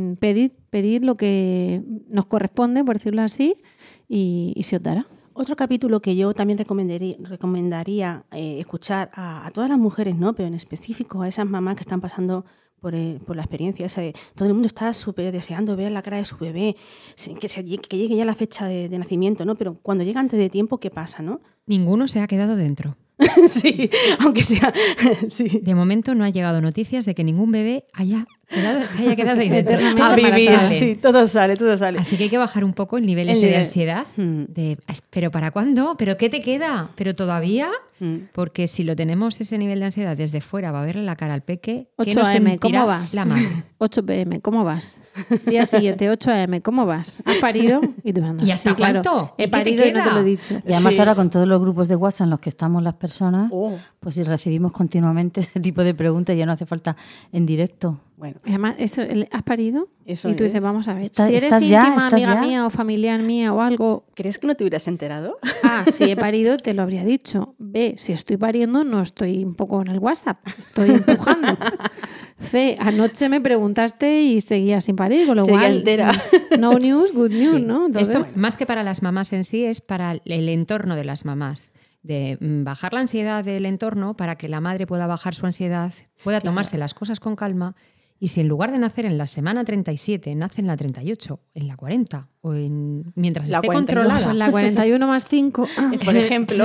pedir lo que nos corresponde, por decirlo así, y se os dará. Otro capítulo que yo también recomendaría escuchar a todas las mujeres, ¿no? Pero en específico a esas mamás que están pasando por la experiencia esa de todo el mundo está súper deseando ver la cara de su bebé, que llegue ya la fecha de nacimiento, ¿no? Pero cuando llega antes de tiempo, ¿qué pasa, no? Ninguno se ha quedado dentro. Sí, aunque sea... Sí. De momento no ha llegado noticias de que ningún bebé se haya quedado ahí dentro. A vivir, sí, todo sale. Así que hay que bajar un poco el nivel de ansiedad. ¿Pero para cuándo? ¿Pero qué te queda? ¿Pero todavía? Porque si lo tenemos ese nivel de ansiedad desde fuera, va a verle la cara al peque. 8 AM, ¿cómo vas? La madre. 8 PM, ¿cómo vas? Día siguiente, 8 AM, ¿cómo vas? ¿Has parido? Y tú andas. ¿Y hasta cuánto? Claro, he ¿Y qué parido te y no te lo he dicho. Y además ahora con todos los grupos de WhatsApp en los que estamos las personas, pues si recibimos continuamente ese tipo de preguntas, ya no hace falta en directo. Bueno. Además, ¿has parido? Eso y tú dices, es. vamos a ver, ¿Estás si eres ya? íntima, ¿Estás amiga ya? mía o familiar mía o algo, ¿Crees que no te hubieras enterado? si he parido, te lo habría dicho. B, si estoy pariendo, no estoy un poco en el WhatsApp, estoy empujando. C, anoche me preguntaste y seguía sin parir, con lo Seguía cual, entera. no news, good news, Sí. ¿no? Entonces, Esto, más que para las mamás en sí, es para el entorno de las mamás. De bajar la ansiedad del entorno para que la madre pueda bajar su ansiedad, pueda tomarse las cosas con calma. Y si en lugar de nacer en la semana 37, nace en la 38, en la 40, o mientras La esté 41. controlada, en la 41 más 5. Por ejemplo.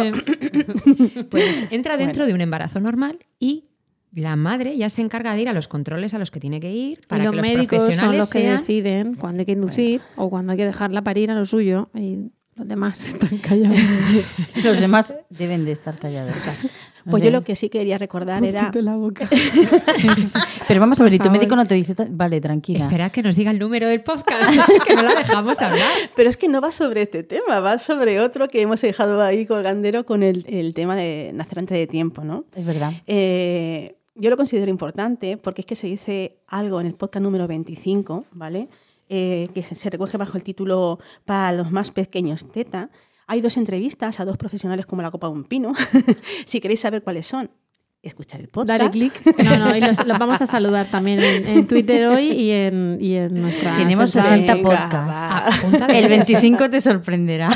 pues entra dentro de un embarazo normal y la madre ya se encarga de ir a los controles a los que tiene que ir para y que los los médicos son profesionales los que sean... deciden cuándo hay que inducir o cuándo hay que dejarla parir a lo suyo. Y los demás están callados. Los demás deben de estar callados. Pues yo lo que sí quería recordar era... Poquito la boca. Pero vamos a ver, ¿y tu Por favor. médico no te dice? Vale, tranquila. Esperad que nos diga el número del podcast, que no la dejamos hablar. Pero es que no va sobre este tema, va sobre otro que hemos dejado ahí colgandero con el tema de nacer antes de tiempo, ¿no? Es verdad. Yo lo considero importante porque es que se dice algo en el podcast número 25, ¿vale? Que se recoge bajo el título Para los más pequeños teta. Hay 2 entrevistas a 2 profesionales como la copa de un pino. Si queréis saber cuáles son, escuchar el podcast. Dale clic. No, y los vamos a saludar también en Twitter hoy y en nuestra... Tenemos central. 60 Venga, podcasts. va. Apunta de El veras. 25 te sorprenderá.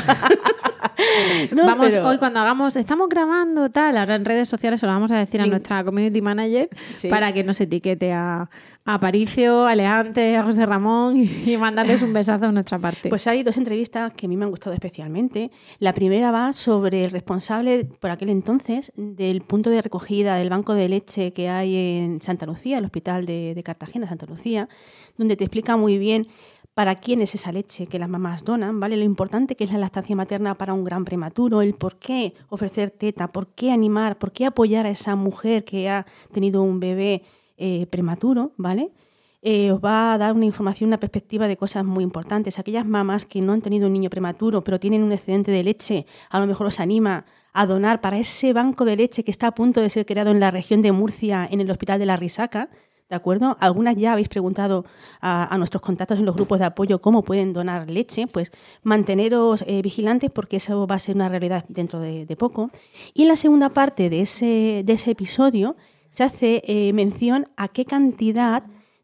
No, Vamos, pero- hoy cuando estamos grabando tal, ahora en redes sociales se lo vamos a decir a nuestra community manager Sí. para que nos etiquete a Aparicio, a Leante, a José Ramón y mandarles un besazo de nuestra parte. Pues hay 2 entrevistas que a mí me han gustado especialmente. La primera va sobre el responsable, por aquel entonces, del punto de recogida del banco de leche que hay en Santa Lucía, el hospital de Cartagena, Santa Lucía, donde te explica muy bien para quién es esa leche que las mamás donan, ¿vale? Lo importante que es la lactancia materna para un gran prematuro, el por qué ofrecer teta, por qué animar, por qué apoyar a esa mujer que ha tenido un bebé prematuro, ¿vale? Os va a dar una información, una perspectiva de cosas muy importantes. Aquellas mamás que no han tenido un niño prematuro, pero tienen un excedente de leche, a lo mejor os anima a donar para ese banco de leche que está a punto de ser creado en la región de Murcia, en el Hospital de la Risaca, ¿de acuerdo? Algunas ya habéis preguntado a nuestros contactos en los grupos de apoyo cómo pueden donar leche. Pues manteneros vigilantes porque eso va a ser una realidad dentro de poco. Y en la segunda parte de ese episodio se hace mención a qué cantidad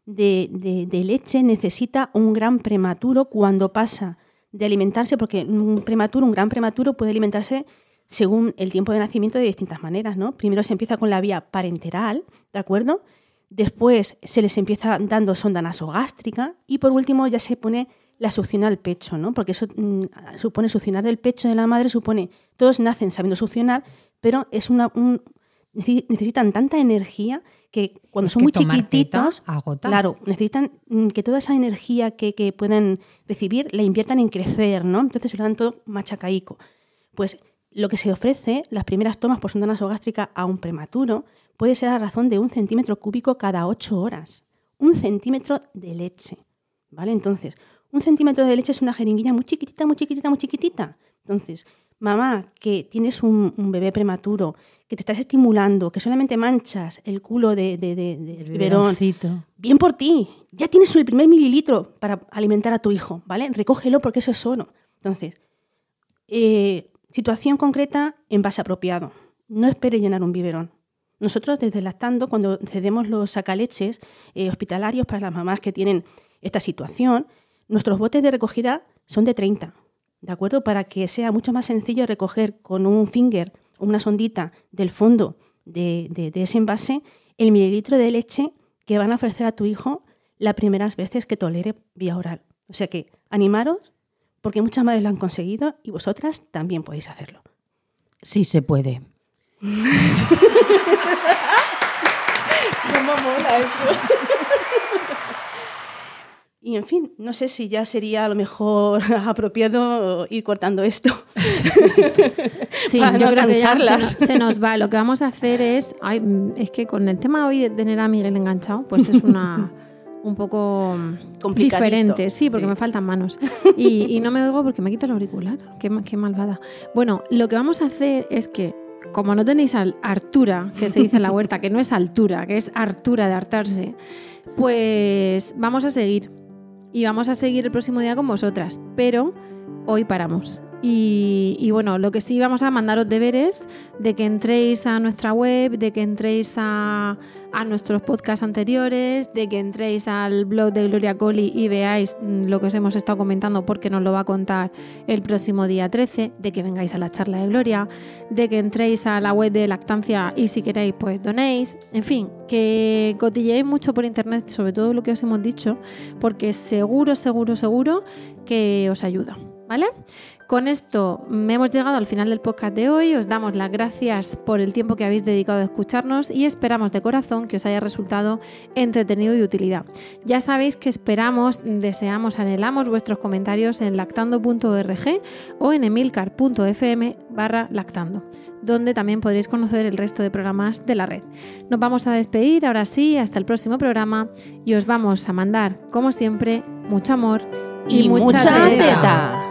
de leche necesita un gran prematuro cuando pasa de alimentarse, porque un gran prematuro puede alimentarse según el tiempo de nacimiento de distintas maneras, ¿no? Primero se empieza con la vía parenteral, ¿de acuerdo? Después se les empieza dando sonda nasogástrica y por último ya se pone la succión al pecho, ¿no? Porque eso supone succionar del pecho de la madre, todos nacen sabiendo succionar, pero es necesitan tanta energía que cuando son muy chiquititos, claro, necesitan que toda esa energía que puedan recibir la inviertan en crecer, ¿no? Entonces se lo dan todo machacaico. Pues lo que se ofrece, las primeras tomas por sonda nasogástrica a un prematuro, puede ser a razón de 1 centímetro cúbico cada 8 horas. 1 centímetro de leche, ¿vale? Entonces, 1 centímetro de leche es una jeringuilla muy chiquitita, muy chiquitita, muy chiquitita. Entonces, mamá, que tienes un bebé prematuro, que te estás estimulando, que solamente manchas el culo de biberón, bien por ti, ya tienes el primer mililitro para alimentar a tu hijo, ¿vale? Recógelo porque eso es oro. Entonces, situación concreta, envase apropiado. No esperes llenar un biberón. Nosotros desde Lactando, cuando cedemos los sacaleches hospitalarios para las mamás que tienen esta situación, nuestros botes de recogida son de 30, ¿de acuerdo? Para que sea mucho más sencillo recoger con un finger o una sondita del fondo de ese envase el mililitro de leche que van a ofrecer a tu hijo las primeras veces que tolere vía oral. O sea que animaros, porque muchas madres lo han conseguido y vosotras también podéis hacerlo. Sí se puede. ¿Cómo mola eso? Y en fin, no sé si ya sería a lo mejor apropiado ir cortando esto. Sí, yo creo que ya se nos va. Lo que vamos a hacer es que con el tema hoy de tener a Miguel enganchado, pues es un poco diferente, sí, porque me faltan manos y no me oigo porque me quita el auricular, qué malvada. Bueno, lo que vamos a hacer es que, como no tenéis hartura, que se dice en la huerta, que no es altura, que es hartura de hartarse, pues vamos a seguir el próximo día con vosotras, pero hoy paramos. Y bueno, lo que sí vamos a mandaros deberes de que entréis a nuestra web, de que entréis a nuestros podcasts anteriores, de que entréis al blog de Gloria Colli y veáis lo que os hemos estado comentando porque nos lo va a contar el próximo día 13, de que vengáis a la charla de Gloria, de que entréis a la web de Lactancia y si queréis pues donéis, en fin, que cotilleéis mucho por internet sobre todo lo que os hemos dicho porque seguro que os ayuda, ¿vale? Con esto hemos llegado al final del podcast de hoy. Os damos las gracias por el tiempo que habéis dedicado a escucharnos y esperamos de corazón que os haya resultado entretenido y de utilidad. Ya sabéis que esperamos, deseamos, anhelamos vuestros comentarios en lactando.org o en emilcar.fm/lactando, donde también podréis conocer el resto de programas de la red. Nos vamos a despedir ahora sí, hasta el próximo programa y os vamos a mandar, como siempre, mucho amor y mucha teta.